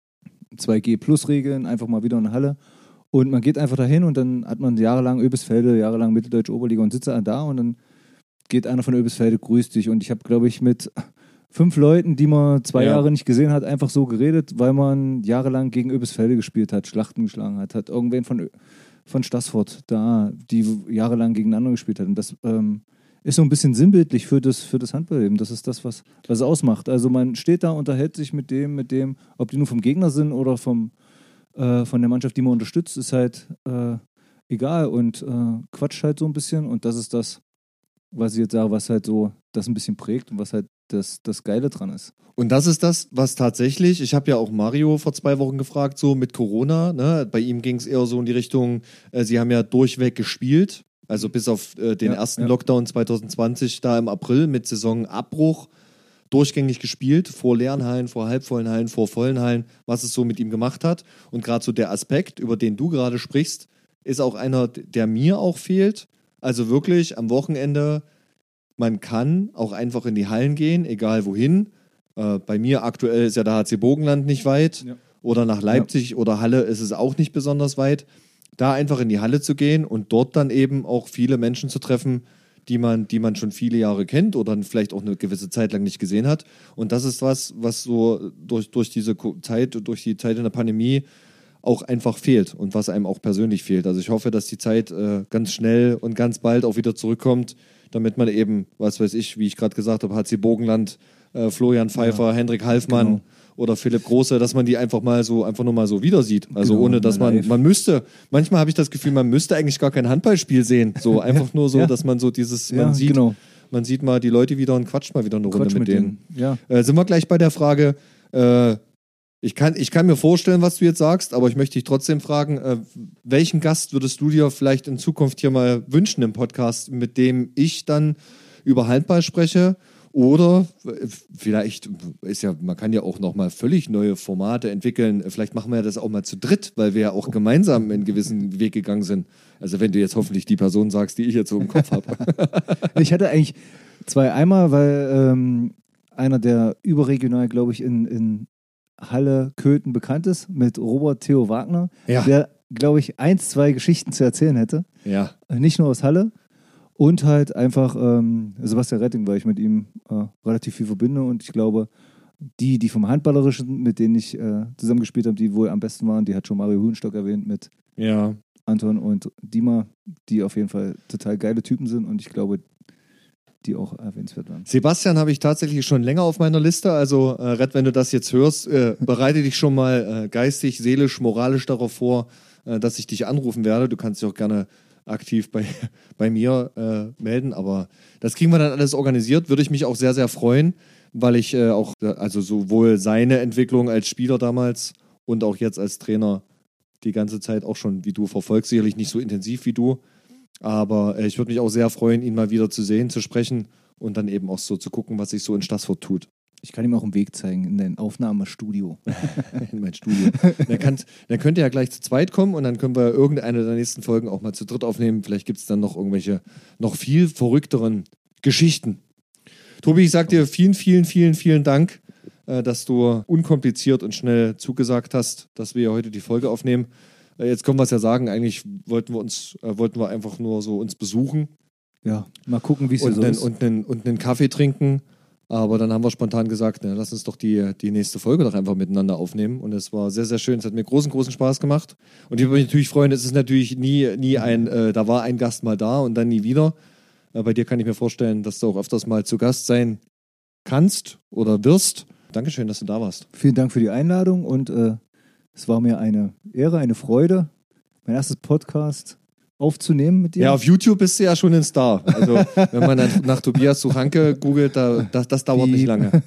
zwei G Plus Regeln, einfach mal wieder in der Halle. Und man geht einfach dahin und dann hat man jahrelang Oebisfelde, jahrelang Mitteldeutsche Oberliga und sitzt da und dann geht einer von Oebisfelde, grüßt dich. Und ich habe, glaube ich, mit fünf Leuten, die man zwei ja. Jahre nicht gesehen hat, einfach so geredet, weil man jahrelang gegen Oebisfelde gespielt hat, Schlachten geschlagen hat, hat irgendwen von, von Stassfurt da, die jahrelang gegeneinander gespielt hat. Und das ähm, ist so ein bisschen sinnbildlich für das, für das Handballleben. Das ist das, was, was es ausmacht. Also man steht da, unterhält sich mit dem, mit dem, ob die nur vom Gegner sind oder vom, äh, von der Mannschaft, die man unterstützt, ist halt äh, egal und äh, quatscht halt so ein bisschen. Und das ist das, was ich jetzt sage, was halt so das ein bisschen prägt und was halt das, das Geile dran ist. Und das ist das, was tatsächlich, ich habe ja auch Mario vor zwei Wochen gefragt, so mit Corona, ne? Bei ihm ging es eher so in die Richtung, äh, sie haben ja durchweg gespielt, also bis auf äh, den ja, ersten ja. Lockdown zwanzig zwanzig, da im April mit Saisonabbruch, durchgängig gespielt, vor leeren Hallen, vor halbvollen Hallen, vor vollen Hallen, was es so mit ihm gemacht hat. Und gerade so der Aspekt, über den du gerade sprichst, ist auch einer, der mir auch fehlt. Also wirklich am Wochenende, man kann auch einfach in die Hallen gehen, egal wohin. Äh, bei mir aktuell ist ja der H C Burgenland nicht weit. Ja. Oder nach Leipzig ja. oder Halle ist es auch nicht besonders weit. Da einfach in die Halle zu gehen und dort dann eben auch viele Menschen zu treffen, die man, die man schon viele Jahre kennt oder vielleicht auch eine gewisse Zeit lang nicht gesehen hat. Und das ist was, was so durch, durch diese Zeit, durch die Zeit in der Pandemie auch einfach fehlt und was einem auch persönlich fehlt. Also ich hoffe, dass die Zeit äh, ganz schnell und ganz bald auch wieder zurückkommt, damit man eben, was weiß ich, wie ich gerade gesagt habe, H C Burgenland, äh, Florian Pfeiffer, ja. Hendrik Halfmann genau. oder Philipp Große, dass man die einfach mal so, einfach nur mal so wieder sieht. Also genau, ohne, dass man, man müsste, manchmal habe ich das Gefühl, man müsste eigentlich gar kein Handballspiel sehen. So einfach nur so, ja. dass man so dieses, man ja, sieht, genau. man sieht mal die Leute wieder und quatscht mal wieder eine Quatsch Runde mit, mit denen. denen. Ja. Äh, sind wir gleich bei der Frage, äh, Ich kann, ich kann mir vorstellen, was du jetzt sagst, aber ich möchte dich trotzdem fragen, äh, welchen Gast würdest du dir vielleicht in Zukunft hier mal wünschen im Podcast, mit dem ich dann über Handball spreche? Oder äh, vielleicht ist ja, man kann ja auch nochmal völlig neue Formate entwickeln. Vielleicht machen wir ja das auch mal zu dritt, weil wir ja auch gemeinsam einen gewissen Weg gegangen sind. Also wenn du jetzt hoffentlich die Person sagst, die ich jetzt so im Kopf habe. Ich hatte eigentlich zwei einmal, weil ähm, einer, der überregional, glaube ich, in, in Halle, Köthen bekannt ist, mit Robert Theo Wagner, ja. der, glaube ich, eins, zwei Geschichten zu erzählen hätte. Ja. Nicht nur aus Halle. Und halt einfach ähm, Sebastian Retting, weil ich mit ihm äh, relativ viel verbinde. Und ich glaube, die, die vom Handballerischen, mit denen ich äh, zusammengespielt habe, die wohl am besten waren, die hat schon Mario Huhnstock erwähnt mit ja. Anton und Dima, die auf jeden Fall total geile Typen sind. Und ich glaube, die auch erwähnenswert waren. Sebastian habe ich tatsächlich schon länger auf meiner Liste. Also, äh, Red, wenn du das jetzt hörst, äh, bereite dich schon mal äh, geistig, seelisch, moralisch darauf vor, äh, dass ich dich anrufen werde. Du kannst dich auch gerne aktiv bei, bei mir äh, melden. Aber das kriegen wir dann alles organisiert. Würde ich mich auch sehr, sehr freuen, weil ich äh, auch, also sowohl seine Entwicklung als Spieler damals und auch jetzt als Trainer die ganze Zeit auch schon wie du verfolgst. Sicherlich nicht so intensiv wie du. Aber äh, ich würde mich auch sehr freuen, ihn mal wieder zu sehen, zu sprechen und dann eben auch so zu gucken, was sich so in Stassfurt tut. Ich kann ihm auch einen Weg zeigen in dein Aufnahmestudio. In mein Studio. Dann, kann, dann könnt ihr ja gleich zu zweit kommen und dann können wir irgendeine der nächsten Folgen auch mal zu dritt aufnehmen. Vielleicht gibt es dann noch irgendwelche noch viel verrückteren Geschichten. Tobi, ich sage dir vielen, vielen, vielen, vielen Dank, äh, dass du unkompliziert und schnell zugesagt hast, dass wir heute die Folge aufnehmen. Äh, jetzt können wir es ja sagen, eigentlich wollten wir uns, äh, wollten wir einfach nur so uns besuchen. Ja, mal gucken, wie es und so nen, ist. Und einen, und einen Kaffee trinken. Aber dann haben wir spontan gesagt, na, lass uns doch die, die nächste Folge doch einfach miteinander aufnehmen. Und es war sehr, sehr schön. Es hat mir großen, großen Spaß gemacht. Und ich würde mich natürlich freuen, es ist natürlich nie, nie ein, äh, da war ein Gast mal da und dann nie wieder. Äh, bei dir kann ich mir vorstellen, dass du auch öfters mal zu Gast sein kannst oder wirst. Dankeschön, dass du da warst. Vielen Dank für die Einladung und äh, es war mir eine Ehre, eine Freude, mein erstes Podcast aufzunehmen mit dir. Ja, auf YouTube bist du ja schon ein Star. Also wenn man nach, nach Tobias Suchanke googelt, da, das, das dauert Die. nicht lange.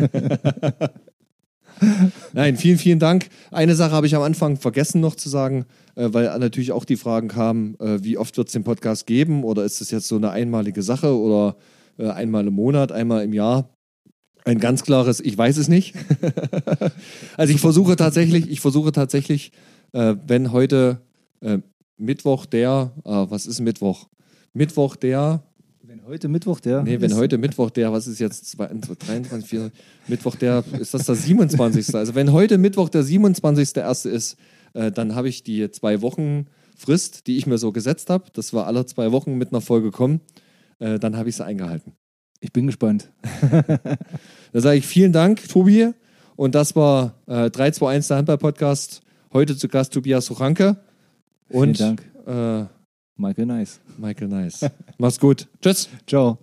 Nein, vielen, vielen Dank. Eine Sache habe ich am Anfang vergessen noch zu sagen, äh, weil natürlich auch die Fragen kamen, äh, wie oft wird es den Podcast geben oder ist es jetzt so eine einmalige Sache oder äh, einmal im Monat, einmal im Jahr? Ein ganz klares, ich weiß es nicht. Also ich versuche tatsächlich, ich versuche tatsächlich, äh, wenn heute äh, Mittwoch der, ah, was ist Mittwoch? Mittwoch der, Wenn heute Mittwoch der nee, wenn ist, heute Mittwoch der, was ist jetzt, zweiundzwanzig, dreiundzwanzig, vierundzwanzig, Mittwoch der, ist das der siebenundzwanzigste? Also wenn heute Mittwoch der siebenundzwanzigste erste ist, äh, dann habe ich die zwei Wochen Frist, die ich mir so gesetzt habe, dass wir alle zwei Wochen mit einer Folge kommen, äh, dann habe ich sie eingehalten. ich bin gespannt. Da sage ich vielen Dank, Tobi. Und das war äh, drei zwei eins, der Handball-Podcast. Heute zu Gast Tobias Suchanke. Und Vielen Dank. Äh, Michael Nice. Michael Nice. Mach's gut. Tschüss. Ciao.